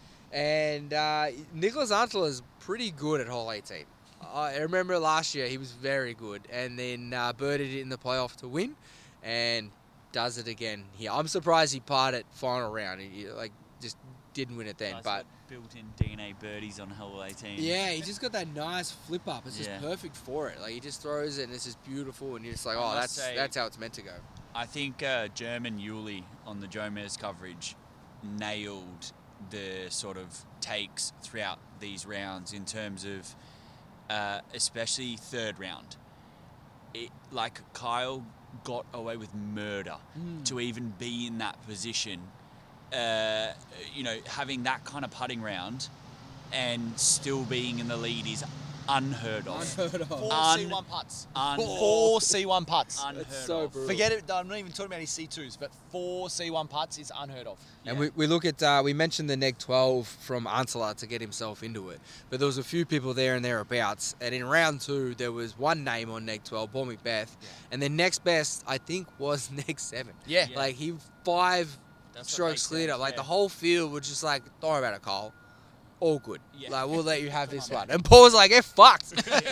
And Nicholas Antala is pretty good at hole 18. I remember last year he was very good, and then birdied it in the playoff to win, and does it again here. I'm surprised he parred it final round. He just didn't win it then, Nice but built-in DNA birdies on hole 18. yeah, he just got that nice flip up. It's just Yeah. perfect for it. Like he just throws it, and it's just beautiful, and you're just like, I oh, must say- that's how it's meant to go. I think German Yuli on the Jomez coverage nailed the sort of takes throughout these rounds in terms of, especially third round. Like Kyle got away with murder to even be in that position. Having that kind of putting round and still being in the lead is unheard of. Four C1 putts. Four C1 putts. Unheard so of. brutal. Forget it. I'm not even talking about any C2s, but 4 C1 putts is unheard of. And we look at, we mentioned the neg 12 from Ansela to get himself into it. But there was a few people there and thereabouts. And in round 2, there was one name on neg 12, Paul McBeth. Yeah. And then next best, I think, was neg 7. Yeah. Like, he 5 That's what strokes they cleared said, up. Like, yeah. the whole field was just like, don't worry about it, Cole. All good. Yeah. Like, we'll let you have this one. And Paul was like, get fucked.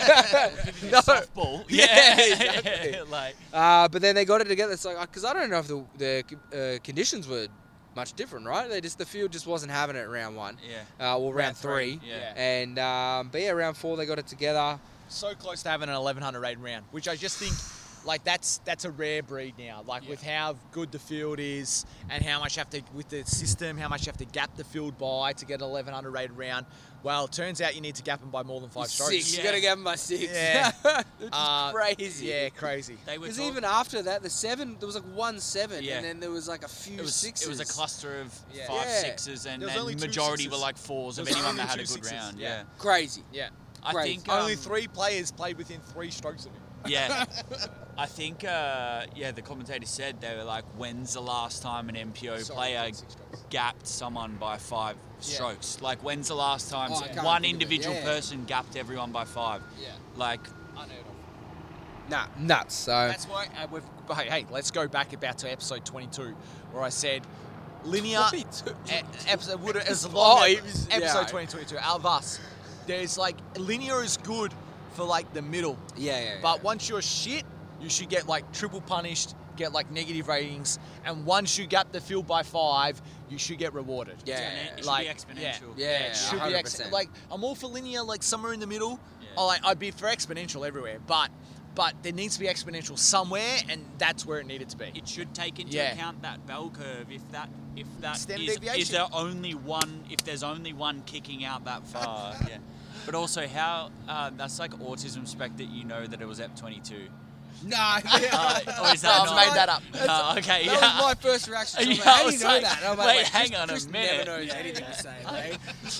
No. Softball. Yeah, exactly. Like, But then they got it together. It's like, because I don't know if the conditions were much different, right? The field just wasn't having it round 1. yeah. Round 3. Yeah. And but yeah, round 4 they got it together. So close to having an 1100 rated round, which I just think, like, that's a rare breed now. Like, with how good the field is and how much you have to, with the system, how much you have to gap the field by to get an 1100 rated round. Well, it turns out you need to gap them by more than 5 strokes. 6. Yeah. You got to get them by 6. Yeah. Which is crazy. Yeah, crazy. They were Because talk- even after that, the 7, there was like 1 7, Yeah. and then there was like a few it was 6s. It was a cluster of Yeah. 5 Yeah. 6s, and There was then only the 2 majority 6s. were like 4s of There was anyone that only had a 2 good 6s. round. Yeah. Yeah. Crazy. Yeah. I Crazy. think Only um, 3 players played within 3 strokes of him. Yeah, I think the commentator said they were like, when's the last time an MPO player 6 strokes. gapped someone by 5 strokes? Like, when's the last time Oh, I can't one think of it. individual Yeah. person gapped everyone by 5? Yeah. Like, Unheard of. Nah, nuts. So That's why hey, let's go back about to episode 22, where I said linear episode would as Oh, long it as was- episode yeah. 2022 out of us. There's like linear is good for like the middle, yeah. but once you're shit, you should get like triple punished, get like negative ratings, and once you gap the field by 5, you should get rewarded. Yeah. it should like, be exponential. Yeah. it should be 100%. like I'm all for linear, like somewhere in the middle. Yeah. I'd be for exponential everywhere, but there needs to be exponential somewhere, and that's where it needed to be. It should take into Yeah. account that bell curve. If that Standard is deviation. there only one? If there's only one kicking out that far, yeah. But also, how that's like autism spec that you know that it was EP22. Nah. Or is that No, not? I've made that up. Okay, That yeah. was my first reaction. So I'm Yeah, like, how I do you was know like, that? And I'm wait, like, hang on a Chris minute. never knows Yeah, anything yeah. to say, mate.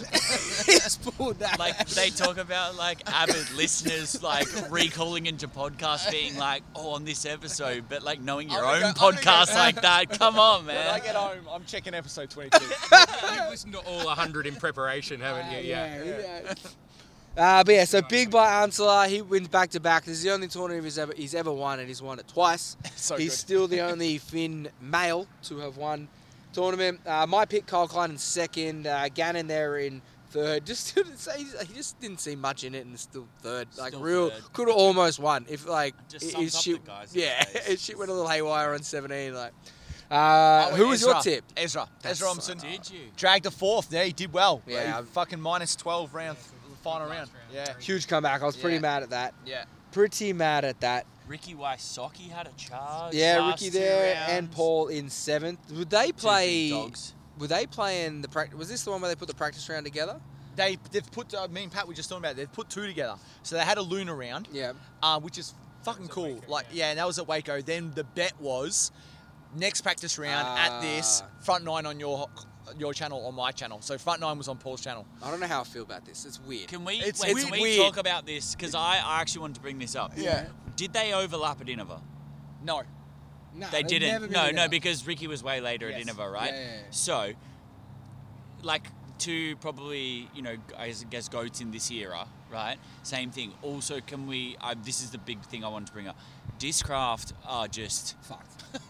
He's pulled that. Like they talk about like avid listeners like recalling into podcasts being like, oh, on this episode, but like knowing your I'm own gonna go- podcast like that. Come on, When man. I get home, I'm checking episode 22. You've listened to all 100 in preparation, haven't you? yeah. But yeah, so big by Ansela. He wins back to back. This is the only tournament he's ever won, and he's won it twice. So He's good. still the only Finn male to have won tournament. My pick, Kyle Klein in second. Gannon there in third. Just he just didn't see much in it, and still third. Like Still real, third. could have almost won if like Just his sums up shit. the guys in Yeah, the race. his shit went a little haywire on 17. Like, Oh, wait, who was your Ezra. tip? Ezra That's Robinson. Did you? Dragged a 4th. Yeah, he did well. Yeah. He fucking minus 12 round, final round. Yeah. Huge comeback. I was pretty Yeah. mad at that. Yeah. Pretty mad at that. Ricky Wysocki had a charge. Yeah, last Ricky 2 there rounds. and Paul in 7th. Would they Two big play? dogs. Were they playing the practice? Was this the one where they put the practice round together? They've put, me and Pat were just talking about it, they've put 2 together. So they had a lunar round, Yeah. which is fucking cool. Like, yeah, and that was at Waco. Then the bet was next practice round at this, front 9 on your channel or my channel. So front 9 was on Paul's channel. I don't know how I feel about this. It's weird. Can we It's can we weird. talk about this? Because I actually wanted to bring this up. Yeah. Did they overlap at Innova? No. No, They didn't. No, because Ricky was way later Yes. at Innova, right? Yeah. So, like, to probably, I guess goats in this era, right? Same thing. Also, can we? This is the big thing I wanted to bring up. Discraft are just Fucked.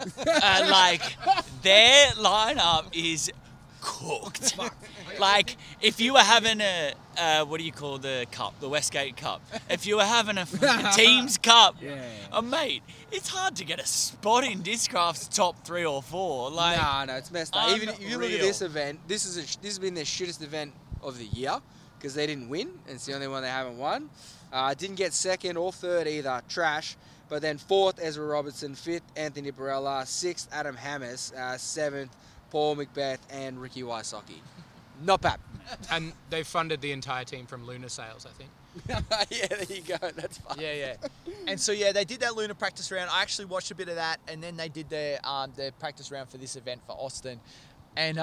like their lineup is cooked. Like, if you were having a what do you call the cup, the Westgate Cup? If you were having a team's cup, mate, it's hard to get a spot in Discraft's top 3 or 4. Like, no, it's messed up. Even if you look at unreal. this event, this has been their shittest event of the year because they didn't win, and it's the only one they haven't won. Didn't get second or third either. Trash. But then 4th, Ezra Robertson. 5th, Anthony Barella. 6th, Adam Hammes. 7th, Paul McBeth and Ricky Wysocki. Not bad. And they've funded the entire team from Lunar Sales, I think. Yeah, there you go. That's fine. Yeah. And so they did that lunar practice round. I actually watched a bit of that, and then they did their practice round for this event for Austin, and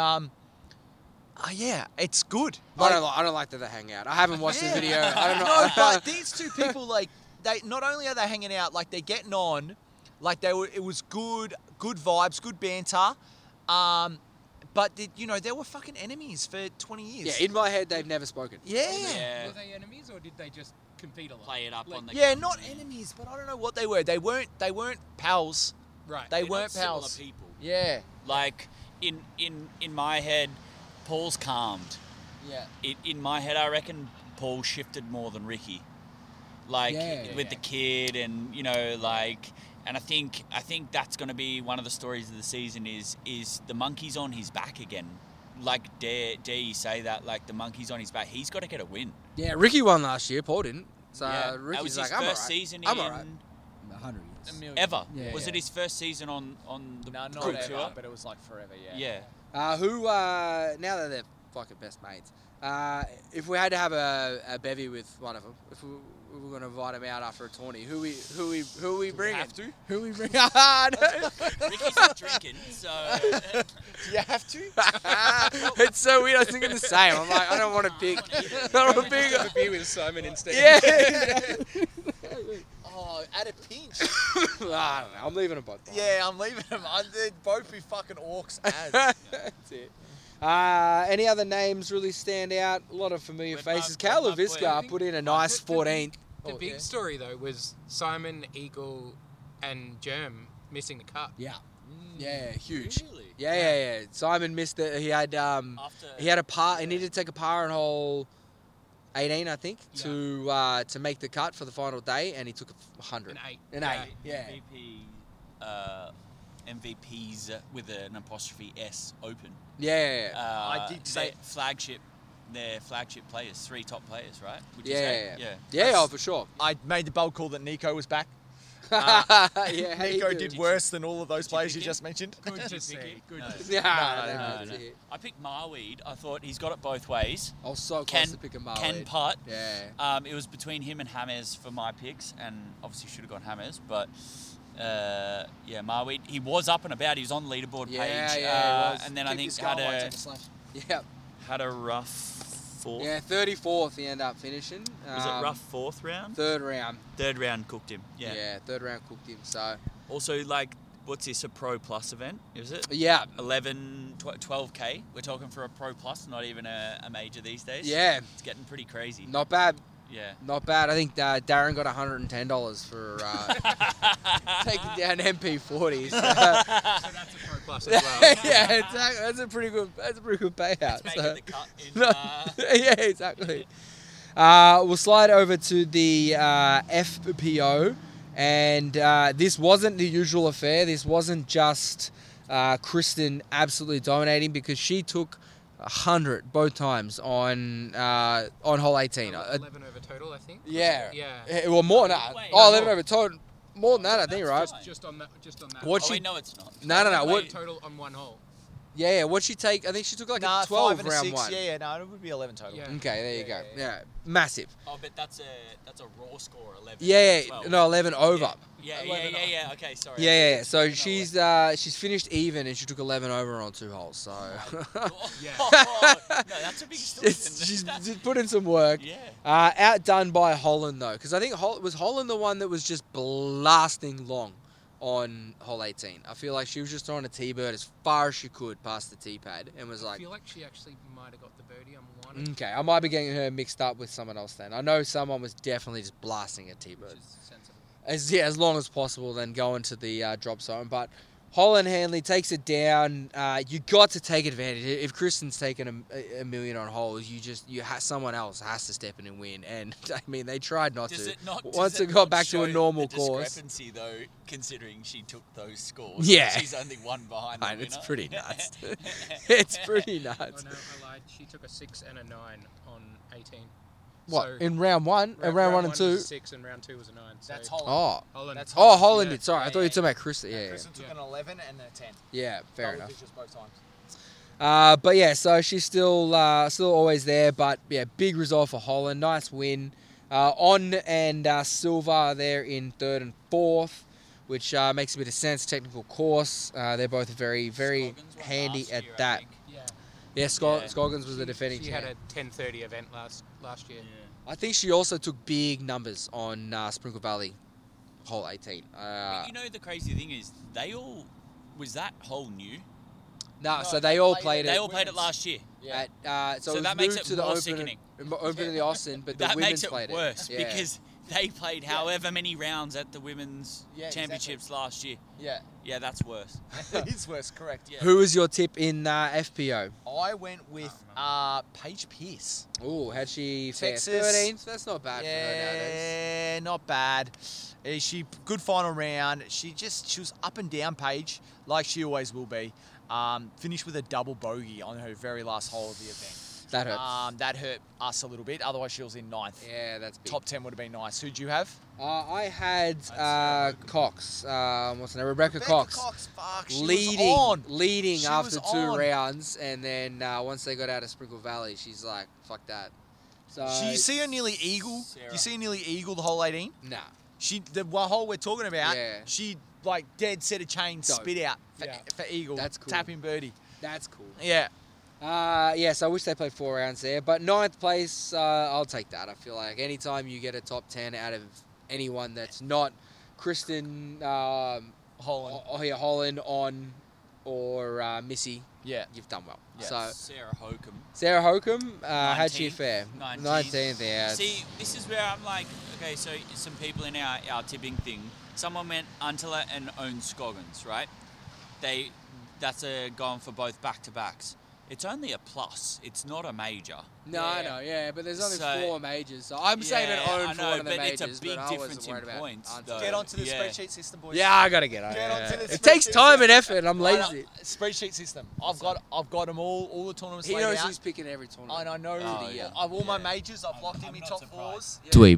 yeah, it's good. I don't like that they hang out. I haven't watched the video. I don't know. No, but these two people, like, they not only are they hanging out, like they're getting on, like it was good vibes, good banter, but they were fucking enemies for 20 years. Yeah, in my head, they've never spoken. Yeah. Were they enemies or did they just compete a lot? Play it up on the Yeah, not enemies, but I don't know what they were. They weren't pals. Right. They They're weren't not similar pals. people. Yeah. Like in my head, Paul's calmed. Yeah. In my head, I reckon Paul shifted more than Ricky. Like with the kid, and and I think that's going to be one of the stories of the season is the monkey's on his back again. Like dare you say that? Like the monkey's on his back. He's got to get a win. Yeah, Ricky won last year. Paul didn't. So That Ricky's was like, his I'm first alright. season I'm in alright. 100 years. ever. Yeah. Was it his first season on the No, not group ever, tour? but it was like forever. Yeah. Yeah. Now that they're fucking best mates, if we had to have a bevy with one of them, if we were going to invite him out after a tourney, who we bringing? have to? Who we bring? No. Ricky's not drinking, so Do you have to? It's so weird. I was thinking the same. I'm like, I don't want to pick. I don't want to pick. Have a beer with Simon instead. Yeah. Oh, at a pinch. I don't know. I'm leaving them both. Yeah, I'm leaving them. They'd both be fucking orcs as. That's it. Any other names really stand out? A lot of familiar Where'd faces. my- Cal where'd my LaVisca boy- put in a nice The 14th. The big story, though, was Simon, Eagle, and Germ missing the cut. Yeah. Yeah, huge. Really? Yeah. Simon missed it. He had After he had a par. He needed to take a par on hole 18, I think, to make the cut for the final day, and he took 100. An 8. An 8. Yeah. MVPs with an apostrophe S open. Yeah. I did say- their flagship players, 3 top players, right? Would you Yeah. say? Yeah. Oh, for sure. I made the bold call that Nico was back. Yeah. how you Nico doing? did worse than all of those players you pick him? just mentioned. Good to Did see. you pick it? Good No. to see. Yeah. No. That's it. I picked Marweed. I thought he's got it both ways. I was so close to picking Marley. Can putt. Yeah. It was between him and Hammers for my picks, and obviously should have gone Hammers, but Marweed. He was up and about. He was on the leaderboard page, Yeah, he was. and then I Keep think this going, had White, a take this left. Yep. had a rough fourth. Yeah, 34th he ended up finishing. Was it rough fourth round? Third round. Third round cooked him. Yeah. Third round cooked him. So, Also, like, what's this? A Pro Plus event? Is it? yeah. 12K. We're talking for a Pro Plus, not even a major these days. Yeah. It's getting pretty crazy. Not bad. Yeah. Not bad. I think Darren got $110 for taking down MP40s. So that's a Pro Plus as well. Yeah, exactly. That's a pretty good payout. It's making So- the cut in, No. Yeah, exactly. We'll slide over to the FPO, and this wasn't the usual affair. This wasn't just Kristen absolutely dominating, because she took 100 both times on hole 18. 11 over total, I think. Yeah. Yeah. Well, more than that. Wait, Oh, no, 11 over total. More than that, I think, right? That's fine. Just on that. What Oh, she? wait, no, it's not. No. What? Wait, total on one hole. Yeah. What'd she take? I think she took like Nah, a 12 5 and a round 6. one. Yeah, no, it would be 11 total. Yeah. Okay, there you Yeah, go. yeah, Yeah, massive. Oh, but that's a raw score, 11. Yeah, 12. no, 11 over. Yeah. 11 Okay, sorry. Yeah. So No, she's finished even, and she took 11 over on 2 holes. So Yeah. no, that's a big story. she's put in some work. Yeah. Outdone by Holland though, because I think was Holland the one that was just blasting long on hole 18. I feel like she was just throwing a T-bird as far as she could past the T-pad, and was I like, feel like she actually might have got the birdie on one. okay, I might be getting her mixed up with someone else then. I know someone was definitely just blasting a T-bird. Which is sensible. As long as possible, then go into the drop zone. But Holland Hanley takes it down. You got to take advantage. If Kristen's taken a million on holes, someone else has to step in and win. And I mean, they tried not Does to. it not? Once does it it got not back to a show normal the course, discrepancy though, considering she took those scores. Yeah. She's only one behind the Mate, it's winner. pretty nuts. It's pretty Oh nuts. no, I lied. She took a 6 and a 9 on 18. What So, in round one? Round one and two. was a 6 and round 2 was a 9. So That's Holland. Oh, Holland. That's oh, Holland Yeah. did. Sorry, I Yeah, thought you were yeah. talking about Kristen. Yeah, Kristen took Yeah. an 11 and a 10. yeah, fair Double enough. digits both times. But yeah, so she's still always there. But yeah, big result for Holland. Nice win. On and Silva are there in third and fourth, which makes a bit of sense. Technical course. They're both very, very Scoggins won handy last at year, I that. think. Yeah, Yeah. Scoggins was the defending She champ. had a 10:30 event last year. I think she also took big numbers on Sprinkle Valley, hole 18. But you know the crazy thing is was that hole new? No, No, so they all played They it. all played it last year. Yeah. At, so it was that makes moved it to the more open, sickening. open in the Austin, but the That women's makes it played worse it. Yeah. because they played however many rounds at the women's Yeah, championships last year. Yeah. Yeah, that's worse. It is worse, correct. Yeah. Who was your tip in FPO? I went with Paige Pierce. Oh, how'd she fare? Texas. 13th? That's not bad for her nowadays. Yeah, not bad. She good final round. She was up and down, Paige, like she always will be. Finished with a double bogey on her very last hole of the event. That hurts. That hurt us a little bit. Otherwise, she was in ninth. Yeah, that's big. Top 10 would have been nice. Who'd you have? I had Cox. What's her name? Rebecca Cox. Fuck, she was Leading on. She after was 2 on. rounds, and then once they got out of Sprinkle Valley, she's like, "Fuck that." So You see her nearly eagle. Sarah. You see her nearly eagle the whole 18. Nah. The hole we're talking about. Yeah. She like dead set of chains Dope. spit out for, Yeah. for eagle. That's cool. Tapping birdie. That's cool. Yeah. Yeah, so I wish they played 4 rounds there, but 9th place, I'll take that. I feel like anytime you get a top 10 out of anyone that's not Kristen Holland. Holland on or Missy, Yeah. you've done well. Yeah. So Sarah Hokum. Sarah Hokum, how'd she 19th. fare? 19th. 19th, yeah. See, this is where I'm like, okay, so some people in our tipping thing, someone went Antela and owned Scoggins, right? That's going for both back-to-backs. It's only a plus. It's not a major. No, I know, yeah, but there's only So- 4 majors, so I'm saving Yeah, I own for know, one of the but majors, it's a big but I difference wasn't in worried about points, Aunt- though. Get onto the Yeah. spreadsheet system, boys. Yeah, I gotta get on Get it. onto the It takes spreadsheet time and system. effort, I'm I know. lazy. Spreadsheet system. I've got them all the tournaments He laid knows out. who's picking every tournament. And I know Oh, the yeah. I've all my Yeah. majors. I've locked in I'm my not top surprised. 4s. Yeah. Dweeb.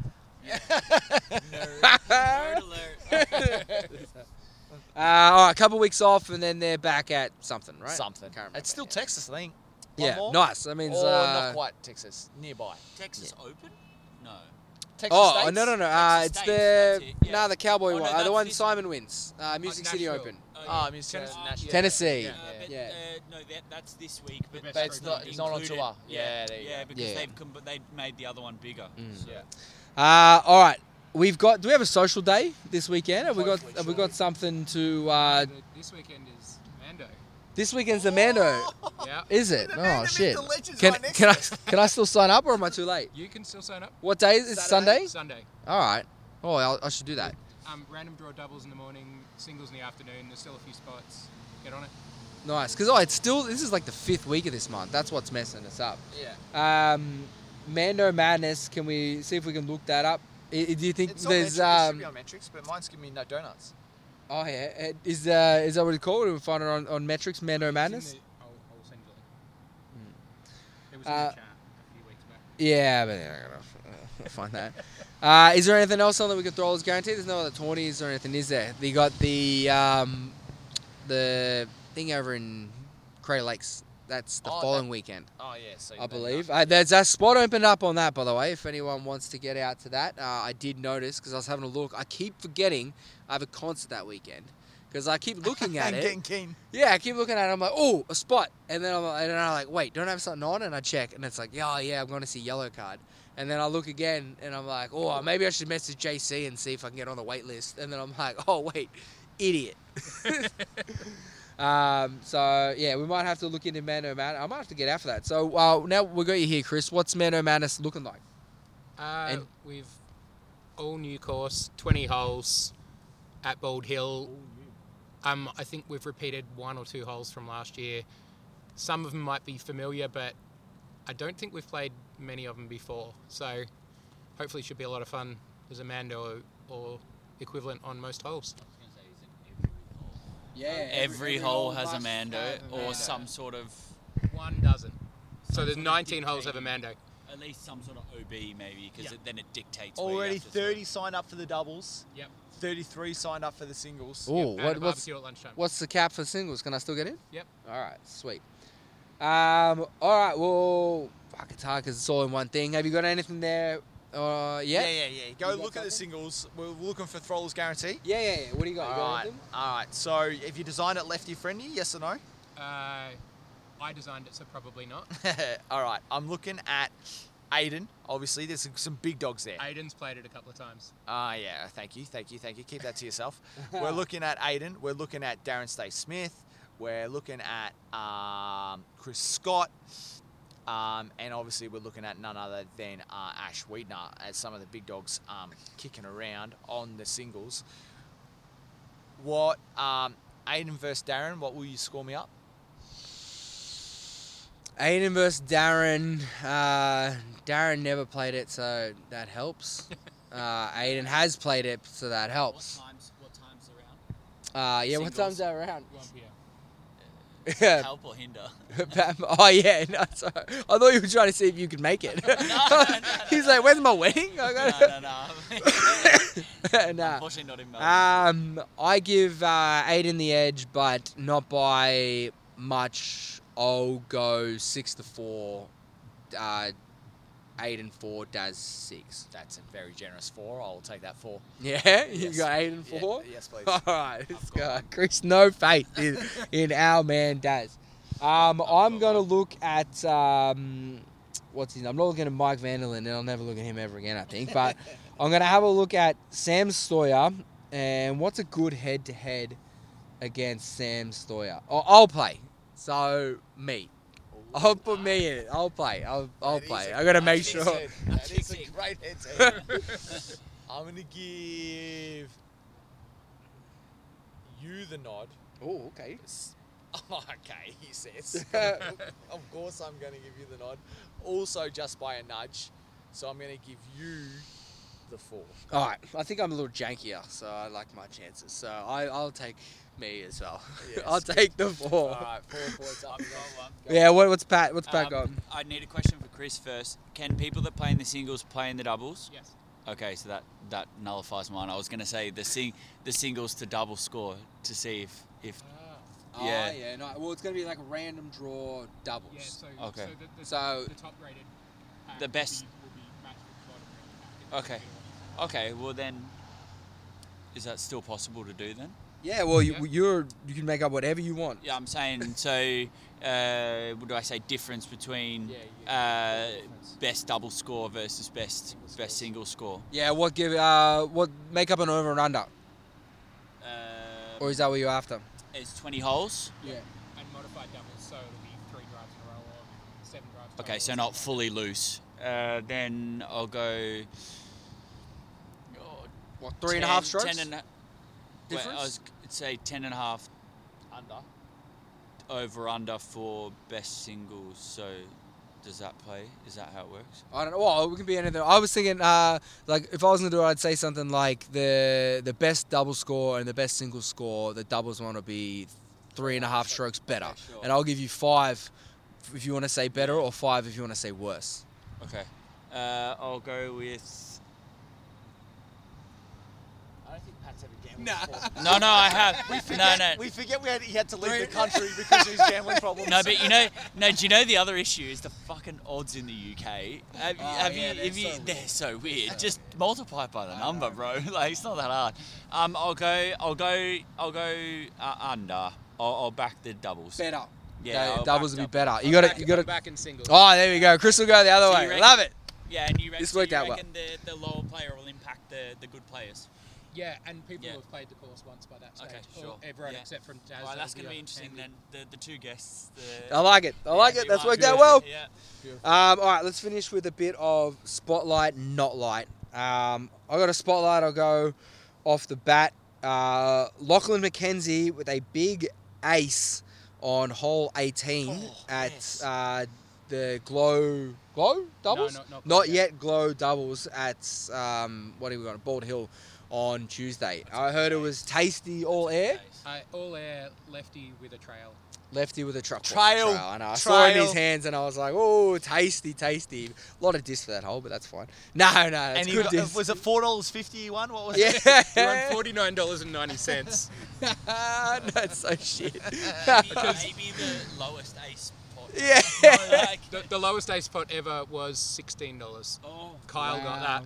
Nerd alert. All right, a couple weeks off, and then they're back at something, right? Something. Can't remember, It's still yeah. Texas, I think. One Yeah, more? nice. That means. Or not quite Texas. Nearby. Texas Open? No. Texas Oh, States? no. Texas It's States, the that's it, yeah. the Cowboy Oh, no, one. that's the one this Simon wins. Music City Nashville. Open. Oh, Miss Tennessee. Nashville. Tennessee. Yeah. But, Yeah. no, that's this week. But, But But it's not on included. tour. Yeah, there you yeah, go. because Yeah. they made the other one bigger. Yeah. All right, we've got. Do we have a social day this weekend? Have we got? Hopefully, Have we got surely. something to? This weekend is Mando. This weekend's the Mando. Yeah. Is it? The Oh Mando shit! meet the legends Can right next can I to us. can I still sign up, or am I too late? You can still sign up. What day is it? Saturday? Sunday. Sunday. All right. Oh, I should do that. Random draw doubles in the morning, singles in the afternoon. There's still a few spots. Get on it. Nice, because it's still. This is like the 5th week of this month. That's what's messing us up. Yeah. Mando Madness. Can we see if we can look that up? Do you think It's on there's metrics. It should be on metrics, but mine's giving me no donuts. Oh yeah, is that what it's called? We find it on Metrics, Mando Madness. I'll send you the link. It was Uh, in the chat a few weeks back. Yeah, but I'm gonna find that. Is there anything else on that we could throw as guaranteed? There's no other tourneys or anything, is there? They got the thing over in Crater Lakes. That's the Oh, following weekend, Oh, yeah. So I believe. There's a spot opened up on that, by the way, if anyone wants to get out to that. I did notice, because I was having a look. I keep forgetting I have a concert that weekend. Because I keep looking at and it. getting keen. Yeah, I keep looking at it. I'm like, oh, a spot. And then I'm like, wait, don't I have something on? And I check, and it's like, yeah, I'm going to see Yellow Card. And then I look again, and I'm like, oh, maybe I should message JC and see if I can get on the wait list. And then I'm like, oh, wait, idiot. So, yeah, we might have to look into Mando Madness. I might have to get out for that. So, now we've got you here, Chris. What's Mando Madness looking like? And- We've all new course, 20 holes at Bald Hill. I think we've repeated 1 or 2 holes from last year. Some of them might be familiar, but I don't think we've played many of them before. So hopefully it should be a lot of fun. There's a Mando or equivalent on most holes. Yeah, Every hole has a Mando or some sort of, One doesn't. So there's 19 holes have a Mando. at least some sort of OB maybe, because Yeah. then it dictates. where you Already have to throw. 30 signed up for the doubles. Yep. 33 signed up for the singles. Oh, And a what's barbecue at lunchtime. the cap for singles? Can I still get in? Yep. All right, sweet. All right. Well, fuck, it's hard because it's all in one thing. Have you got anything there? Yeah. Yeah. Go You got look at the something? singles. We're looking for Throller's guarantee. Yeah. What do you got? You got All right. anything? All right. So, have you designed it lefty friendly? Yes or no? I designed it, so probably not. All right. I'm looking at Aiden. Obviously, there's some big dogs there. Aiden's played it a couple of times. Yeah. Thank you. Keep that to yourself. We're looking at Aiden. We're looking at Darren Stay-Smith. We're looking at Chris Scott. And obviously, we're looking at none other than Ash Wiedner as some of the big dogs kicking around on the singles. What Aiden versus Darren? What will you score me up? Aiden versus Darren. Darren never played it, so that helps. Aiden has played it, so that helps. What times around? Yeah, what time's that around? 1 p.m. Yeah. Help or hinder? Oh yeah, no, sorry. I thought you were trying to see if you could make it. No. He's like, "Where's my wedding?" I got No. Nah. Unfortunately, not in Melbourne. I give Aiden the edge, but not by much. I'll go 6-4. Aiden 4, Daz 6. That's a very generous 4. I'll take that 4. Yeah, you Yes. got Aiden 4. Yeah, yes, please. All right, let's go. Chris, no faith in our man Daz. I'm gonna look at what's his name? I'm not looking at Mike Vanderlyn, and I'll never look at him ever again, I think. But I'm gonna have a look at Sam Stoyer, and what's a good head-to-head against Sam Stoyer? Oh, I'll play. So me. I'll put me in it. I'll play. I'll play. I gotta make sure. That is a great head. I'm going to give you the nod. Oh, okay. Okay, he says. Of course I'm going to give you the nod. Also just by a nudge. So I'm going to give you the 4. All right. I think I'm a little jankier, so I like my chances. So I'll take me as well. Yes. I'll take the 4. All right, 4 points up. I've got one. Yeah. What's Pat? What's Pat got? I need a question for Chris first. Can people that play in the singles play in the doubles? Yes. Okay, so that nullifies mine. I was going to say the singles to double score to see if yeah. Oh, yeah. No. Well, it's gonna be like a random draw doubles. Yeah, so, Okay. So- the top rated pack The best- will be matched with the bottom rated pack. Okay, well then, is that still possible to do then? Yeah. Well, Yeah. you can make up whatever you want. Yeah, I'm saying so. What do I say? Difference between best double score versus best single score. Yeah. What make up an over and under, or is that what you're after? It's 20 holes. Yeah. And modified doubles, so it'll be 3 drives in a row or 7 drives. Okay, total so or not something fully loose. Then I'll go. What, 3.5 strokes? 10 and Difference? I was say 10.5 under. Over under for best singles. So does that play? Is that how it works? I don't know. Well, it can be anything. I was thinking, like, if I was going to do it, I'd say something like the best double score and the best single score, the doubles one will be 3.5 strokes better. Okay, sure. And I'll give you 5 if you want to say better, or 5 if you want to say worse. Okay. I'll go with. I don't think Pat's ever gambled before. No, I have. We forget he had to leave the country because of his gambling problems. No, but do you know the other issue is the fucking odds in the UK? They're so weird. Just multiply it by the number, bro. Like, it's not that hard. I'll go under. I'll back the doubles. Better. Yeah, Okay, I'll doubles back will be doubles. better. You got back, to. You got to. back in singles. Oh, there we go. Chris will go the other So you way. reckon- Love it. Yeah, and you reckon, This worked out well. the lower player will impact the good players. Yeah, and people Yeah. have played the course once by that stage. Okay, Or sure. everyone Yeah. except from Daz. All right, that's will going to be be interesting handy. then. The two guests. I like it. I like it. That's worked out well. Yeah. All right, let's finish with a bit of spotlight, not light. I got a spotlight. I'll go off the bat. Lachlan McKenzie with a big ace on hole 18 at yes. The Glow doubles. No, not Not yet. yet Glow doubles at what do we got? Bald Hill on Tuesday. I heard it was tasty all air. All air lefty with a trail. Lefty with a truck. Trail. I know. I saw it in his Trail. hands and I was like, oh, tasty. A lot of disc for that hole, but that's fine. No, it's And good disc. was it $4.50 you won? What was Yeah. it? You won $49.90. That's so shit. Maybe the lowest ace pot Yeah. Like, The lowest ace pot ever was $16. oh, Kyle got that.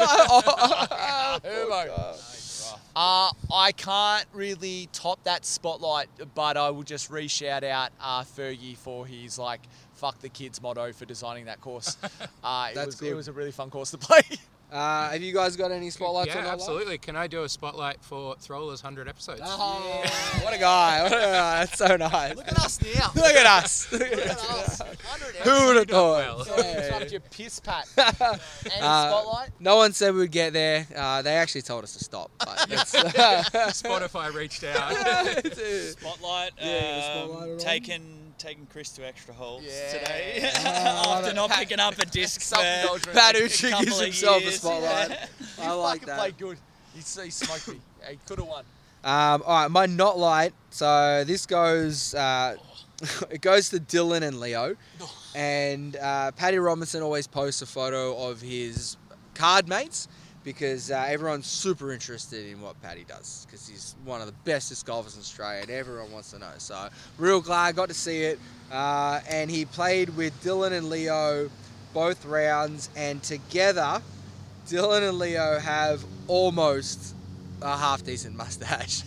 I can't really top that spotlight, but I will just re-shout out Fergie for his like "fuck the kids" motto for designing that course. It was a really fun course to play. Have you guys got any spotlights? Yeah, on that absolutely. Can I do a spotlight for Throller's 100 episodes? Oh, what a guy! What a guy. That's so nice. Look at us now. Look at us. Look at us. 100 Who would have thought? Well. So interrupt your piss pat. Any spotlight? No one said we'd get there. They actually told us to stop. But it's, Spotify reached out. Spotlight. Spotlight around. Taking Chris to extra holes Yeah. today Oh, after not picking up a disc. Self-indulgent. Pat a Uchi couple gives of himself a years. spotlight. I like fucking that. played good. He smoked me. He could have won. All right, my not light. So this goes, it goes to Dylan and Leo, and Paddy Robinson always posts a photo of his card mates because everyone's super interested in what Paddy does because he's one of the best disc golfers in Australia and everyone wants to know. So real glad I got to see it, and he played with Dylan and Leo both rounds, and together Dylan and Leo have almost a half decent mustache.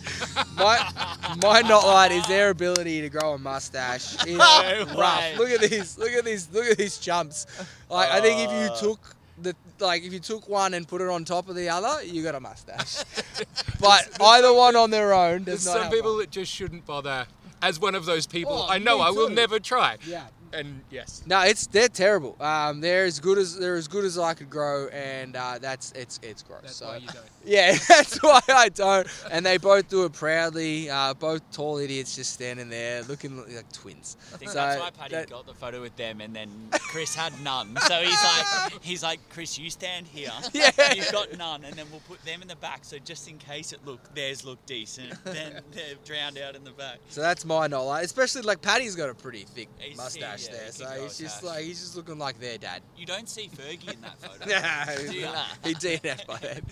My not light is their ability to grow a mustache. It's rough. way. Look at these jumps. Like I think if you took one and put it on top of the other, you got a mustache. But either one on their own There's does not some have people one. that just shouldn't bother. As one of those people, Oh, I know me I will too. never try. Yeah. And yes. No, they're terrible. They're as good as I could grow, and it's gross. That's so why you don't. yeah, that's why I don't. And they both do it proudly. Both tall idiots just standing there looking like twins. I think So that's why Paddy that- got the photo with them, and then Chris had none. So he's like, Chris, you stand here. Yeah. You've got none, and then we'll put them in the back. So just in case theirs look decent, then they're drowned out in the back. So that's my not like, especially like Paddy's got a pretty thick He's- mustache yeah, there, he so can grow he's a just tash. like he's just looking like their dad. You don't see Fergie in that photo. Yeah, Do you? he DNF by then.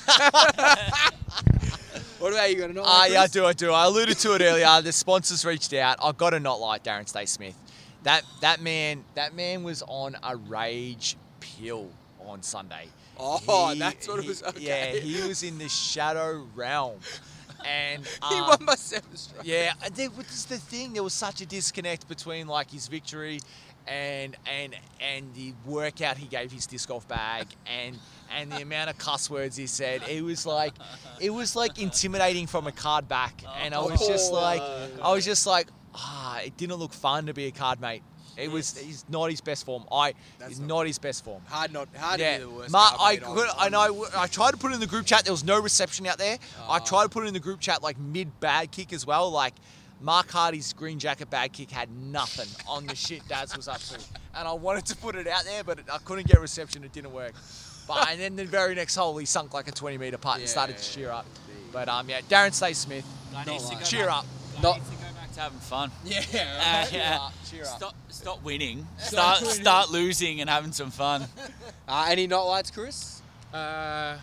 What about you? Got a not Ah, like, yeah, I Chris? do. I alluded to it earlier. The sponsors reached out. I've got to not like Darren Stay Smith. That man was on a rage pill on Sunday. Oh, that's what it was. Okay. Yeah, he was in the shadow realm, and He won by 7 strokes. yeah, there was the thing. There was such a disconnect between like his victory and the workout he gave his disc golf bag and the amount of cuss words he said. It was like intimidating from a card back, and I was just like, it didn't look fun to be a card mate. He's not his best form. He's not his best form. Hard to Yeah, be the worst. Mark, card mate I tried to put it in the group chat. There was no reception out there. I tried to put it in the group chat like mid bag kick as well. Like Mark Hardy's green jacket bag kick had nothing on the shit Daz was up to, and I wanted to put it out there, but I couldn't get reception. It didn't work. And then the very next hole, he sunk like a 20-meter putt and started to cheer up. But yeah, Darren Stay Smith, Guy needs to go cheer back. up. Guy Not- needs to go back to having fun. Yeah. Yeah. Cheer up. Stop winning. Stop winning. Start losing and having some fun. Any not lights, Chris? Yeah,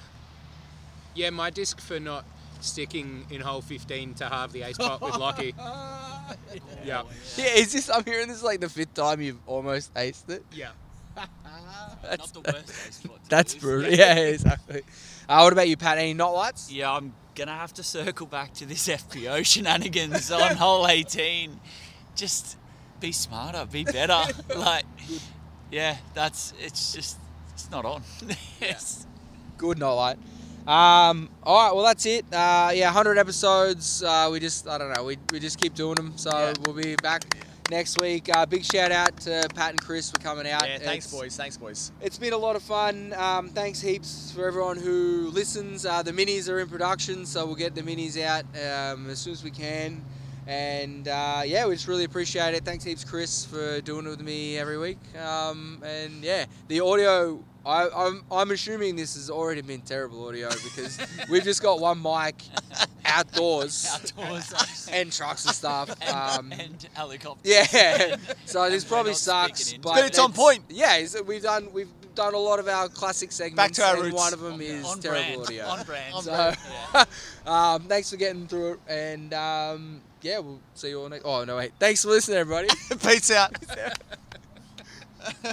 my disc for not sticking in hole 15 to halve the ace pot with Lockie. Yeah. Yeah, is this? I'm hearing this is like the 5th time you've almost aced it. Yeah. Not the worst ace spot to That's lose. brutal. Yeah, exactly. What about you, Pat? Any not lights? Yeah, I'm gonna have to circle back to this FPO shenanigans on hole 18. Just be smarter, be better. Like, yeah, it's not on. Yes. Good not light. All right, well that's it. 100 episodes. I don't know. We just keep doing them. So Yeah. we'll be back next week. Big shout out to Pat and Chris for coming out. Yeah, thanks, boys. It's been a lot of fun. Thanks heaps for everyone who listens. The minis are in production, so we'll get the minis out as soon as we can. And we just really appreciate it. Thanks heaps, Chris, for doing it with me every week. And yeah, the audio. I'm assuming this has already been terrible audio because we've just got one mic outdoors and trucks and stuff. And helicopters. Yeah, so this We're probably not sucks, speaking in. but But it's on point. Yeah, we've done a lot of our classic segments. to our and roots. one of them is on terrible brand. audio. On brand. So, thanks for getting through it, and yeah, we'll see you all next. Oh no, wait! Thanks for listening, everybody. Peace out.